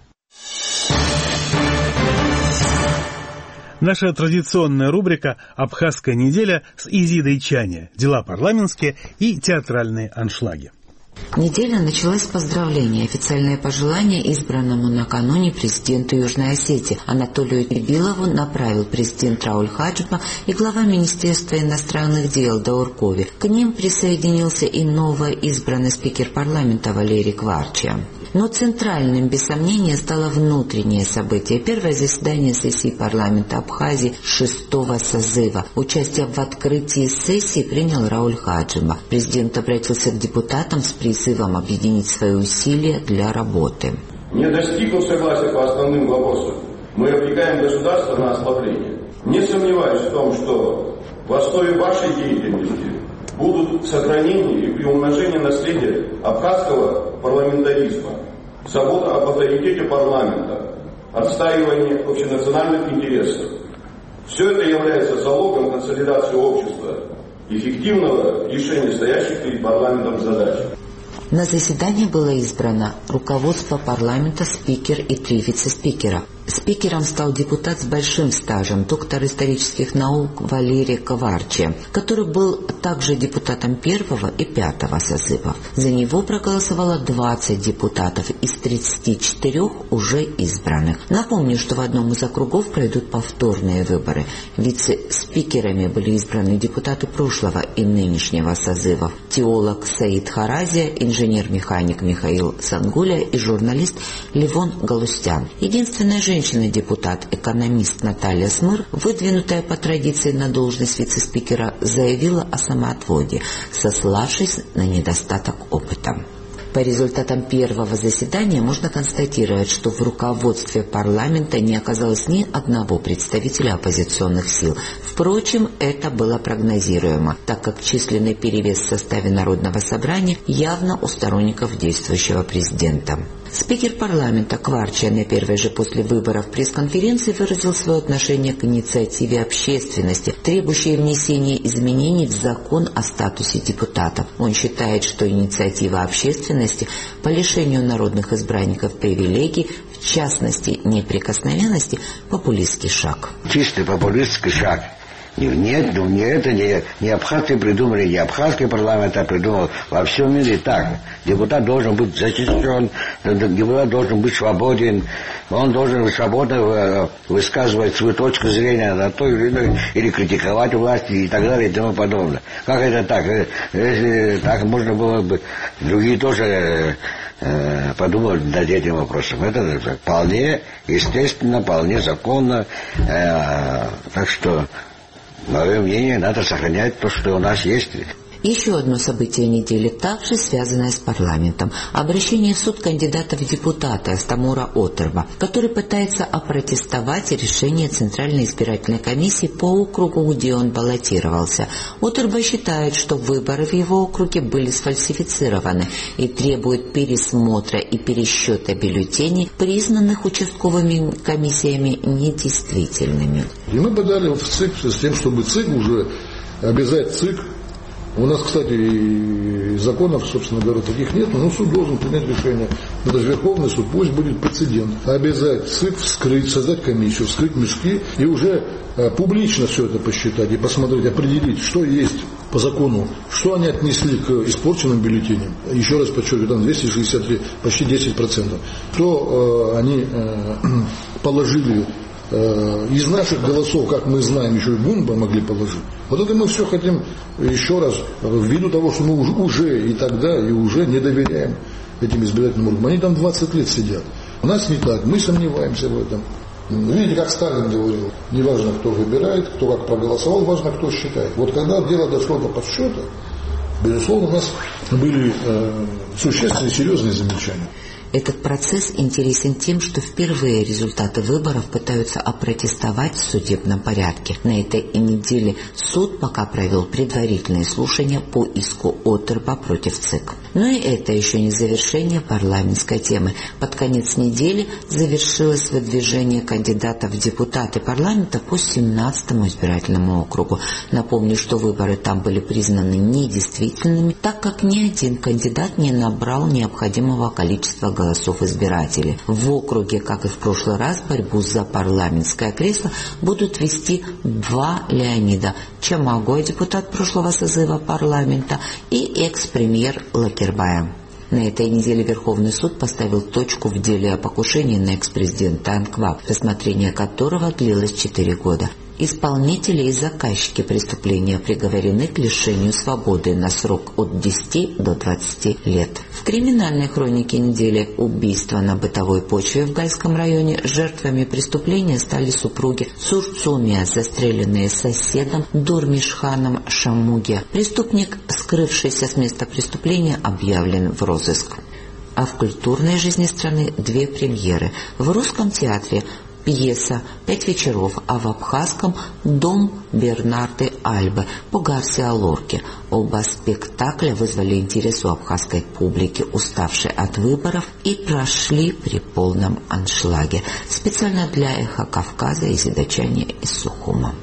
Наша традиционная рубрика «Абхазская неделя» с Изидой Чане. Дела парламентские и театральные аншлаги. Неделя началась с поздравления. Официальное пожелание избранному накануне президенту Южной Осетии Анатолию Тербилову направил президент Рауль Хаджипа и глава Министерства иностранных дел Дауркови. К ним присоединился и новоизбранный спикер парламента Валерий Кварчия. Но центральным, без сомнения, стало внутреннее событие. Первое заседание сессии парламента Абхазии 6-го созыва. Участие в открытии сессии принял Рауль Хаджипа. Президент обратился к депутатам с призывом объединить свои усилия для работы. Не достигнув согласия по основным вопросам, мы обрекаем государство на ослабление. Не сомневаюсь в том, что в основе вашей деятельности будут сохранение и приумножение наследия абхазского парламентаризма, забота об авторитете парламента, отстаивание общенациональных интересов. Все это является залогом консолидации общества, эффективного решения стоящих перед парламентом задач. На заседании было избрано руководство парламента, спикер и 3 вице-спикера. Спикером стал депутат с большим стажем, доктор исторических наук Валерий Кварчия, который был также депутатом 1-го и 5-го созывов. За него проголосовало 20 депутатов из 34 уже избранных. Напомню, что в одном из округов пройдут повторные выборы. Вице-спикерами были избраны депутаты прошлого и нынешнего созывов: теолог Саид Харазия, инженер-механик Михаил Сангуля и журналист Левон Галустян. Единственная женщина-депутат, экономист Наталья Смыр, выдвинутая по традиции на должность вице-спикера, заявила о самоотводе, сославшись на недостаток опыта. По результатам первого заседания можно констатировать, что в руководстве парламента не оказалось ни одного представителя оппозиционных сил. Впрочем, это было прогнозируемо, так как численный перевес в составе Народного собрания явно у сторонников действующего президента. Спикер парламента Кварчия на первой же после выборов пресс-конференции выразил свое отношение к инициативе общественности, требующей внесения изменений в закон о статусе депутатов. Он считает, что инициатива общественности по лишению народных избранников привилегий, в частности неприкосновенности, популистский шаг. Чистый популистский шаг. Нет, это не абхазцы придумали, не абхазский парламент придумал. Во всем мире так. Депутат должен быть защищен, депутат должен быть свободен, он должен свободно высказывать свою точку зрения на то или критиковать власти и так далее и тому подобное. Как это так? Если так можно было бы, другие тоже подумать над этим вопросом. Это вполне естественно, вполне законно. Так что, мое мнение, надо сохранять то, что у нас есть. Еще одно событие недели, также связанное с парламентом. Обращение в суд кандидата в депутаты Астамура Отерба, который пытается опротестовать решение Центральной избирательной комиссии по округу, где он баллотировался. Отерба считает, что выборы в его округе были сфальсифицированы и требует пересмотра и пересчета бюллетеней, признанных участковыми комиссиями недействительными. И мы подали в ЦИК с тем, чтобы ЦИК уже обязать ЦИК. У нас, кстати, и законов, собственно говоря, таких нет, но суд должен принять решение. Это же Верховный суд, пусть будет прецедент. Обязать ЦИК вскрыть, создать комиссию, вскрыть мешки и уже публично все это посчитать и посмотреть, определить, что есть по закону, что они отнесли к испорченным бюллетеням. Еще раз подчеркиваю, там 263, почти 10%. Что они положили из наших голосов, как мы знаем, еще и Бунба могли положить. Вот это мы все хотим еще раз, ввиду того, что мы уже и тогда, и уже не доверяем этим избирательным органам. Они там 20 лет сидят. У нас не так, мы сомневаемся в этом. Видите, как Сталин говорил, не важно, кто выбирает, кто как проголосовал, важно, кто считает. Вот когда дело дошло до подсчета, безусловно, у нас были существенные, серьезные замечания. Этот процесс интересен тем, что впервые результаты выборов пытаются опротестовать в судебном порядке. На этой неделе суд пока провел предварительные слушания по иску Оттерба против ЦИК. Но и это еще не завершение парламентской темы. Под конец недели завершилось выдвижение кандидатов в депутаты парламента по 17-му избирательному округу. Напомню, что выборы там были признаны недействительными, так как ни один кандидат не набрал необходимого количества голосов избирателей. В округе, как и в прошлый раз, борьбу за парламентское кресло будут вести два Леонида: Чамагой, депутат прошлого созыва парламента, и экс-премьер Лакербая. На этой неделе Верховный суд поставил точку в деле о покушении на экс-президента Анкваб, рассмотрение которого длилось 4 года. Исполнители и заказчики преступления приговорены к лишению свободы на срок от 10 до 20 лет. В криминальной хронике недели убийства на бытовой почве в Гальском районе жертвами преступления стали супруги Сурцумия, застреленные соседом Дурмишханом Шамуге. Преступник, скрывшийся с места преступления, объявлен в розыск. А в культурной жизни страны 2 премьеры. В Русском театре пьеса «5 вечеров», а в абхазском «Дом Бернарды Альбы» по Гарсиа Лорке. Оба спектакля вызвали интерес у абхазской публики, уставшей от выборов, и прошли при полном аншлаге. Специально для «Эхо Кавказа» и «Седочане» из Сухума.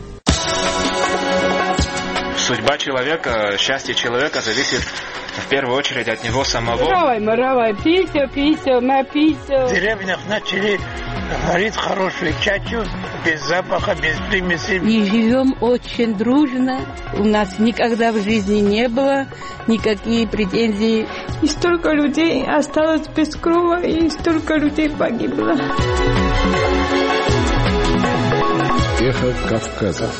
Судьба человека, счастье человека зависит в первую очередь от него самого. Маравай, писю, написю. В деревнях начали варить хорошую чачу, без запаха, без примесей. И живем очень дружно. У нас никогда в жизни не было никаких претензий. И столько людей осталось без крова, и столько людей погибло. Эхо Кавказа.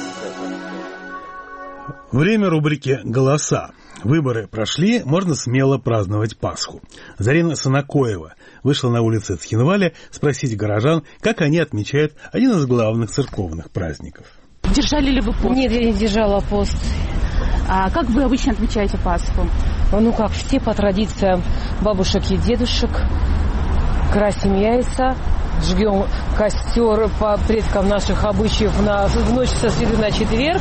Время рубрики «Голоса». Выборы прошли, можно смело праздновать Пасху. Зарина Санакоева вышла на улицы Цхинваля спросить горожан, как они отмечают один из главных церковных праздников. Держали ли вы пост? Нет, я не держала пост. А как вы обычно отмечаете Пасху? Ну, как все, по традициям бабушек и дедушек. Красим яйца, жгем костер по предкам наших обычаев в ночь со среды на четверг.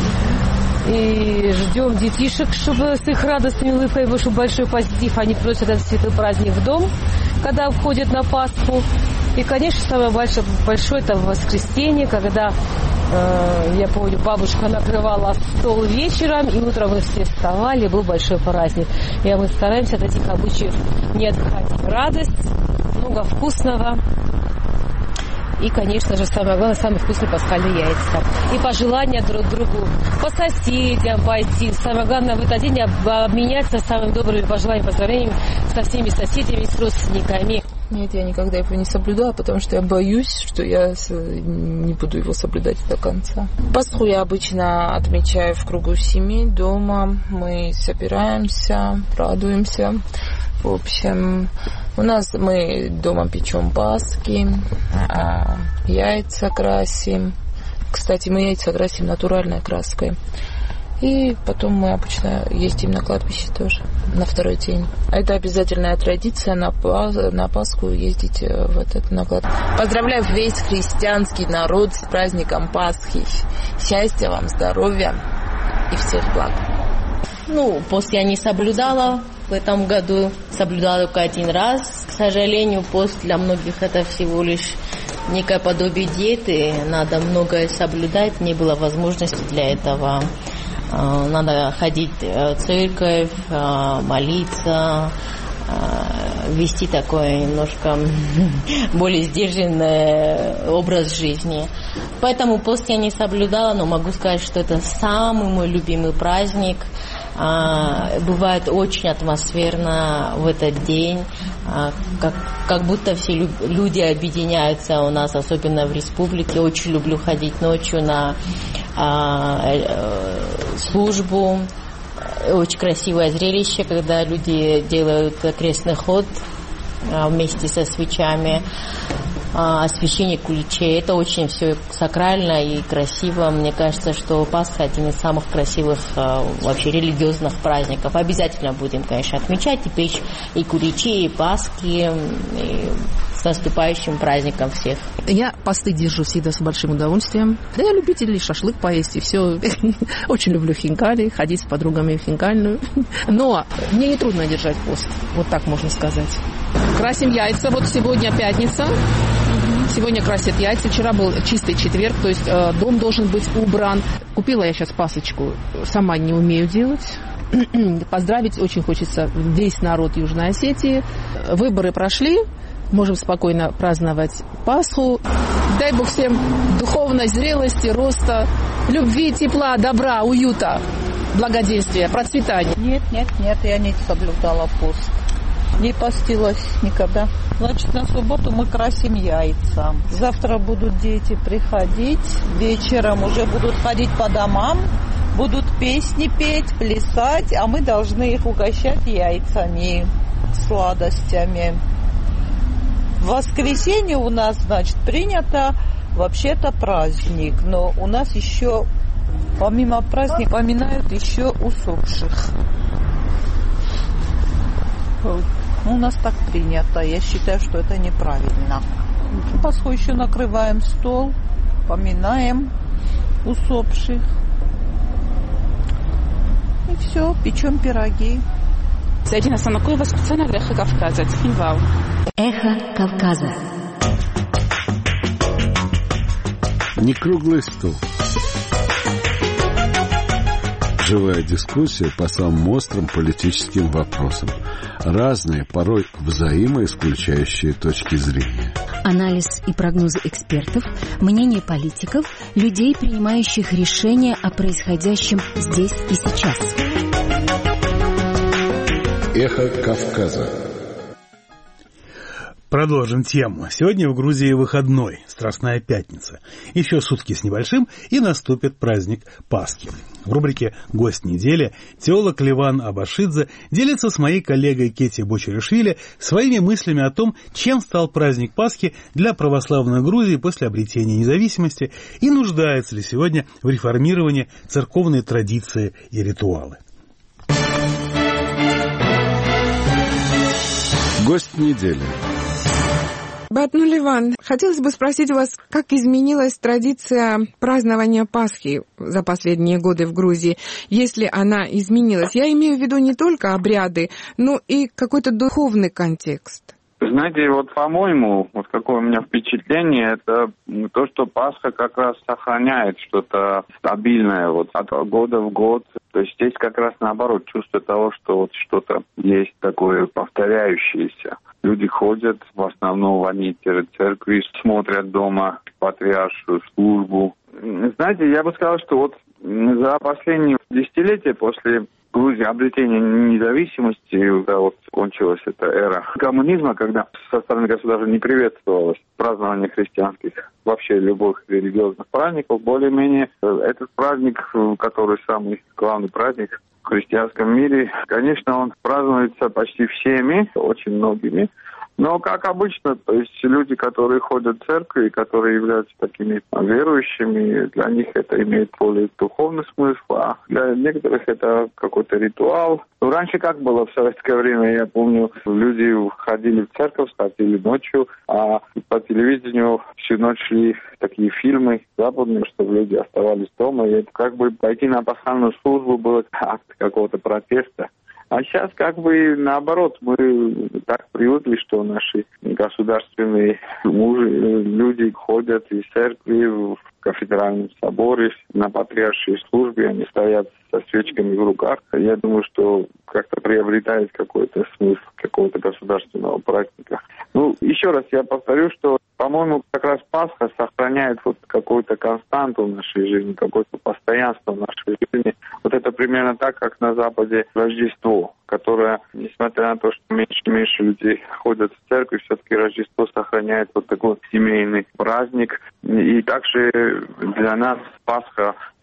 И ждем детишек, чтобы с их радостной улыбкой вышел большой позитив. Они приносят этот святой праздник в дом, когда входят на Пасху. И, конечно, самое большое это воскресенье, когда, я помню, бабушка накрывала стол вечером, и утром мы все вставали, был большой праздник. И мы стараемся от этих обычаев не отходить. Радость, много вкусного. И, конечно же, самое главное, самые вкусные пасхальные яйца. И пожелания друг другу, по соседям пойти. Самое главное в этот день обменяться самыми добрыми пожеланиями, поздравлениями со всеми соседями, с родственниками. Нет, я никогда его не соблюдала, потому что я боюсь, что я не буду его соблюдать до конца. Пасху я обычно отмечаю в кругу семьи, дома. Мы собираемся, радуемся. В общем, мы дома печем пасхи, яйца красим. Кстати, мы яйца красим натуральной краской. И потом мы обычно ездим на кладбище тоже, на второй день. Это обязательная традиция на Пасху ездить на кладбище. Поздравляю весь христианский народ с праздником Пасхи. Счастья вам, здоровья и всех благ. Пост я не соблюдала. В этом году соблюдала только один раз. К сожалению, пост для многих это всего лишь некое подобие диеты. Надо многое соблюдать. Не было возможности для этого. Надо ходить в церковь, молиться, вести такой немножко более сдержанный образ жизни. Поэтому пост я не соблюдала, но могу сказать, что это самый мой любимый праздник. Бывает очень атмосферно в этот день, как будто все люди объединяются у нас, особенно в республике. Очень люблю ходить ночью на службу. Очень красивое зрелище, когда люди делают крестный ход вместе со свечами, освещение куличей. Это очень все сакрально и красиво. Мне кажется, что Пасха один из самых красивых вообще религиозных праздников. Обязательно будем, конечно, отмечать и печь и куличи, и Пасхи, и с наступающим праздником всех. Я посты держу всегда с большим удовольствием. Да, я любитель шашлык поесть и все. Очень люблю хинкали, ходить с подругами в хинкальную. Но мне не трудно держать пост, вот так можно сказать. Красим яйца. Вот сегодня пятница. Сегодня красят яйца. Вчера был чистый четверг, то есть дом должен быть убран. Купила я сейчас пасочку. Сама не умею делать. Поздравить очень хочется весь народ Южной Осетии. Выборы прошли. Можем спокойно праздновать Пасху. Дай Бог всем духовной зрелости, роста, любви, тепла, добра, уюта, благоденствия, процветания. Нет, я не соблюдала пост. Не постилась никогда. Значит, на субботу мы красим яйца. Завтра будут дети приходить. Вечером уже будут ходить по домам. Будут песни петь, плясать. А мы должны их угощать яйцами, сладостями. В воскресенье у нас, значит, принято вообще-то праздник. Но у нас еще, помимо праздника, поминают еще усопших. У нас так принято. Я считаю, что это неправильно. Пасху еще накрываем стол, поминаем усопших. И все, печем пироги. Эхо Кавказа. Не круглый стол. Живая дискуссия по самым острым политическим вопросам. Разные, порой взаимоисключающие точки зрения. Анализ и прогнозы экспертов, мнение политиков, людей, принимающих решения о происходящем здесь и сейчас. Эхо Кавказа. Продолжим тему. Сегодня в Грузии выходной, Страстная пятница. Еще сутки с небольшим, и наступит праздник Пасхи. В рубрике «Гость недели» теолог Леван Абашидзе делится с моей коллегой Кети Бочеришвили своими мыслями о том, чем стал праздник Пасхи для православной Грузии после обретения независимости и нуждается ли сегодня в реформировании церковной традиции и ритуалы. Гость недели. Батну Леван, хотелось бы спросить у вас, как изменилась традиция празднования Пасхи за последние годы в Грузии, если она изменилась? Я имею в виду не только обряды, но и какой-то духовный контекст. Знаете, вот по-моему, вот какое у меня впечатление, это то, что Пасха как раз сохраняет что-то стабильное вот от года в год. То есть здесь как раз наоборот чувство того, что вот что-то есть такое повторяющееся. Люди ходят в основном в Анитеры церкви, смотрят дома патриаршую службу. Знаете, я бы сказал, что вот за последние десятилетия после Грузии обретения независимости, когда вот кончилась эта эра коммунизма, когда со стороны государства не приветствовалось празднование христианских, вообще любых религиозных праздников, более-менее этот праздник, который самый главный праздник в христианском мире, конечно, он празднуется почти всеми, очень многими. Но, как обычно, то есть люди, которые ходят в церковь, которые являются такими верующими, для них это имеет более духовный смысл, а для некоторых это какой-то ритуал. Раньше как было в советское время, я помню, люди ходили в церковь, ходили ночью, а по телевидению всю ночь шли такие фильмы западные, чтобы люди оставались дома, и это как бы пойти на пасхальную службу был акт какого-то протеста. А сейчас как бы наоборот, мы так привыкли, что наши государственные люди ходят из церкви в кафедральном соборе, на патриаршей службе, они стоят со свечками в руках. Я думаю, что как-то приобретает какой-то смысл какого-то государственного праздника. Ну, еще раз я повторю, что, по-моему, как раз Пасха сохраняет вот какую-то константу в нашей жизни, какое-то постоянство в нашей жизни. Вот это примерно так, как на Западе Рождество, которое, несмотря на то, что меньше и меньше людей ходят в церковь, все-таки Рождество сохраняет вот такой семейный праздник. И также для нас Пасха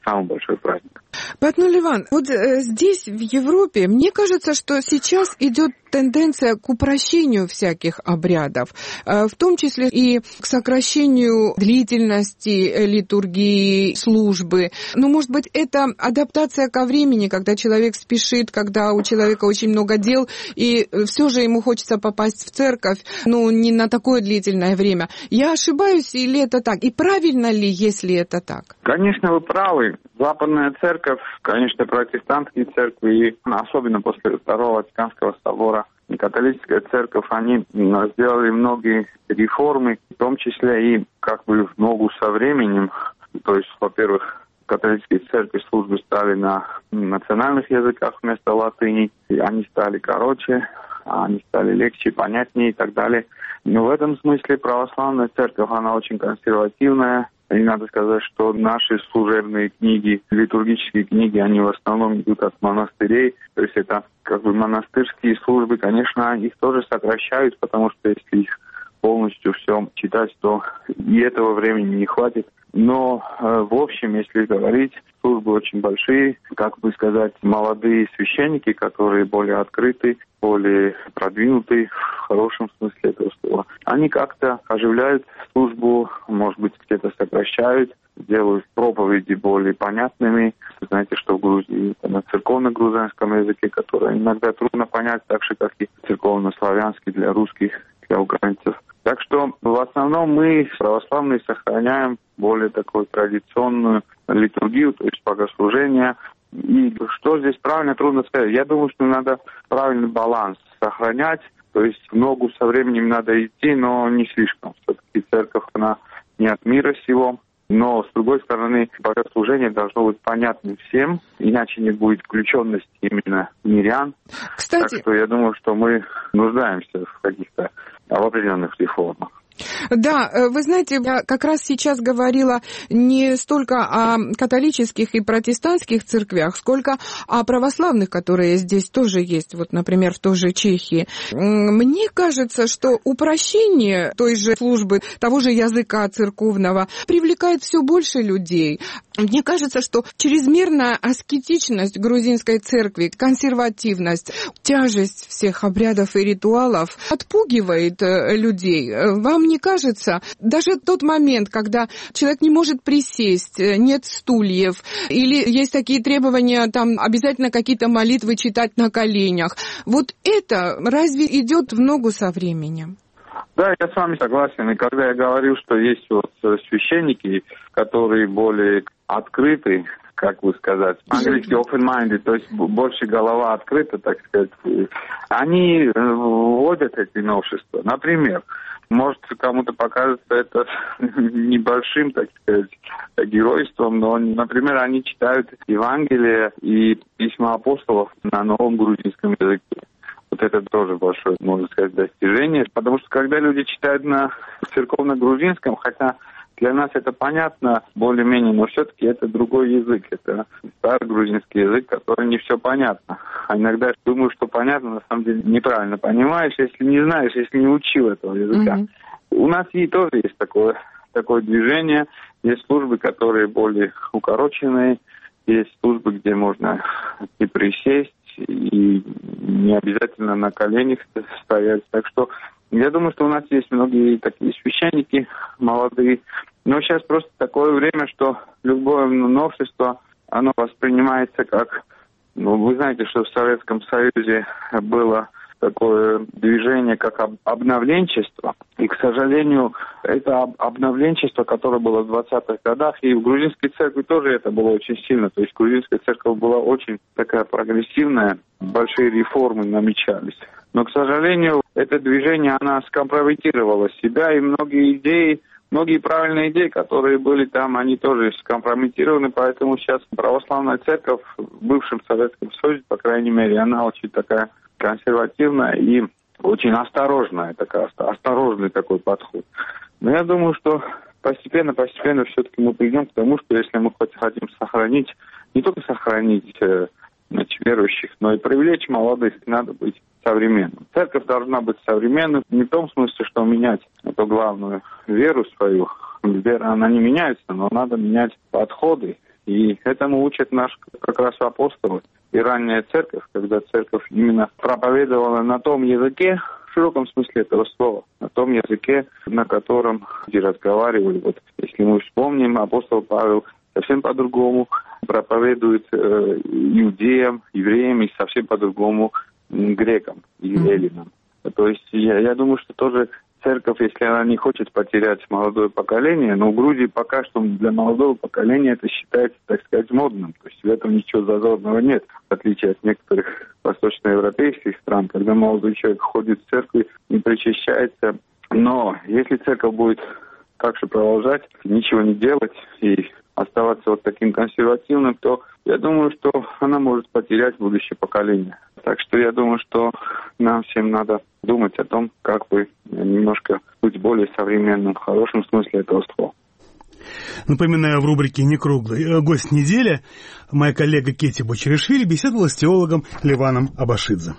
самый большой праздник. Батнуливан, вот здесь, в Европе, мне кажется, что сейчас идет тенденция к упрощению всяких обрядов, в том числе и к сокращению длительности литургии, службы. Ну, может быть, это адаптация ко времени, когда человек спешит, когда у человека очень много дел, и все же ему хочется попасть в церковь, ну, не на такое длительное время. Я ошибаюсь, или это так? И правильно ли, если это так? Конечно, вы правы. Западная церковь, конечно, протестантские церкви, и особенно после Второго Ватиканского собора, и католическая церковь, они сделали многие реформы, в том числе и как бы в ногу со временем. То есть, во-первых, католические церкви службы стали на национальных языках вместо латыни, и они стали короче, они стали легче, понятнее и так далее. Но в этом смысле православная церковь, она очень консервативная. И надо сказать, что наши служебные книги, литургические книги, они в основном идут от монастырей. То есть это как бы монастырские службы, конечно, их тоже сокращают, потому что если их полностью все читать, то и этого времени не хватит. Но, в общем, если говорить, службы очень большие, как бы сказать, молодые священники, которые более открыты, более продвинутые, в хорошем смысле этого слова, они как-то оживляют службу, может быть, где-то сокращают, делают проповеди более понятными. Вы знаете, что в Грузии это на церковно-грузинском языке, которое иногда трудно понять, так же, как и церковно-славянский для русских, для украинцев. Так что в основном мы, православные, сохраняем более такую традиционную литургию, то есть богослужение. И что здесь правильно, трудно сказать. Я думаю, что надо правильный баланс сохранять, то есть в ногу со временем надо идти, но не слишком. Все-таки церковь, она не от мира сего. Но, с другой стороны, богослужение должно быть понятным всем, иначе не будет включенности именно мирян. Кстати... Так что я думаю, что мы нуждаемся в каких-то определенных реформах. Да, вы знаете, я как раз сейчас говорила не столько о католических и протестантских церквях, сколько о православных, которые здесь тоже есть, вот, например, в той же Чехии. Мне кажется, что упрощение той же службы, того же языка церковного привлекает все больше людей. Мне кажется, что чрезмерная аскетичность грузинской церкви, консервативность, тяжесть всех обрядов и ритуалов отпугивает людей. Вам не кажется, даже тот момент, когда человек не может присесть, нет стульев, или есть такие требования, там обязательно какие-то молитвы читать на коленях, вот это разве идет в ногу со временем? Да, я с вами согласен. И когда я говорил, что есть вот священники, которые более открыты, как бы сказать, по-английски open-minded, то есть больше голова открыта, так сказать, они вводят эти новшества. Например, может, кому-то покажется это небольшим, так сказать, геройством, но, например, они читают Евангелие и письма апостолов на новом грузинском языке. Вот это тоже большое, можно сказать, достижение, потому что когда люди читают на церковно-грузинском, хотя для нас это понятно более-менее, но все-таки это другой язык, это старый грузинский язык, который не все понятно. А иногда я думаю, что понятно, на самом деле неправильно понимаешь, если не знаешь, если не учил этого языка. У нас и тоже есть такое движение, есть службы, которые более укороченные, есть службы, где можно и присесть, и не обязательно на коленях стоять. Так что я думаю, что у нас есть многие такие священники молодые. Но сейчас просто такое время, что любое новшество, оно воспринимается как... Ну, вы знаете, что в Советском Союзе было такое движение, как обновленчество. И, к сожалению, это обновленчество, которое было в 20-х годах, и в грузинской церкви тоже это было очень сильно. То есть грузинская церковь была очень такая прогрессивная, большие реформы намечались. Но, к сожалению, это движение, оно скомпрометировало себя, и многие идеи, многие правильные идеи, которые были там, они тоже скомпрометированы, поэтому сейчас православная церковь в бывшем Советском Союзе, по крайней мере, она очень такая консервативная и очень осторожная, осторожный такой подход. Но я думаю, что постепенно все-таки мы придем к тому, что если мы хотим сохранить, не только сохранить верующих, но и привлечь молодых, надо быть современным. Церковь должна быть современной, не в том смысле, что менять эту главную веру свою. Вера, она не меняется, но надо менять подходы И этому учат наш как раз апостолы и ранняя церковь, когда церковь именно проповедовала на том языке, в широком смысле этого слова, на том языке, на котором люди разговаривали. Вот если мы вспомним, апостол Павел совсем по-другому проповедует иудеям, евреям и совсем по-другому грекам и эллинам. То есть я думаю, что тоже церковь, если она не хочет потерять молодое поколение, но в Грузии пока что для молодого поколения это считается, так сказать, модным. То есть в этом ничего зазорного нет, в отличие от некоторых восточноевропейских стран, когда молодой человек ходит в церковь, не причащается. Но если церковь будет так же продолжать, ничего не делать и оставаться вот таким консервативным, то я думаю, что она может потерять будущее поколение. Так что я думаю, что нам всем надо думать о том, как бы немножко быть более современным в хорошем смысле этого слова. Напоминаю, в рубрике «Некруглый гость недели» моя коллега Кети Бочеришвили беседовала с теологом Леваном Абашидзе.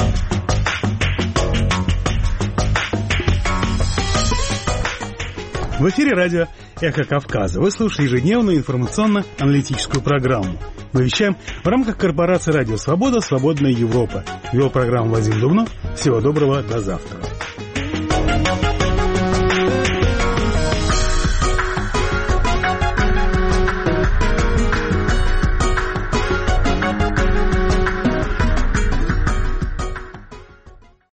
В эфире радио «Эхо Кавказа». Вы слушаете ежедневную информационно-аналитическую программу. Мы вещаем в рамках корпорации «Радио Свобода. Свободная Европа». Вел программу Вадим Дубнов. Всего доброго, до завтра.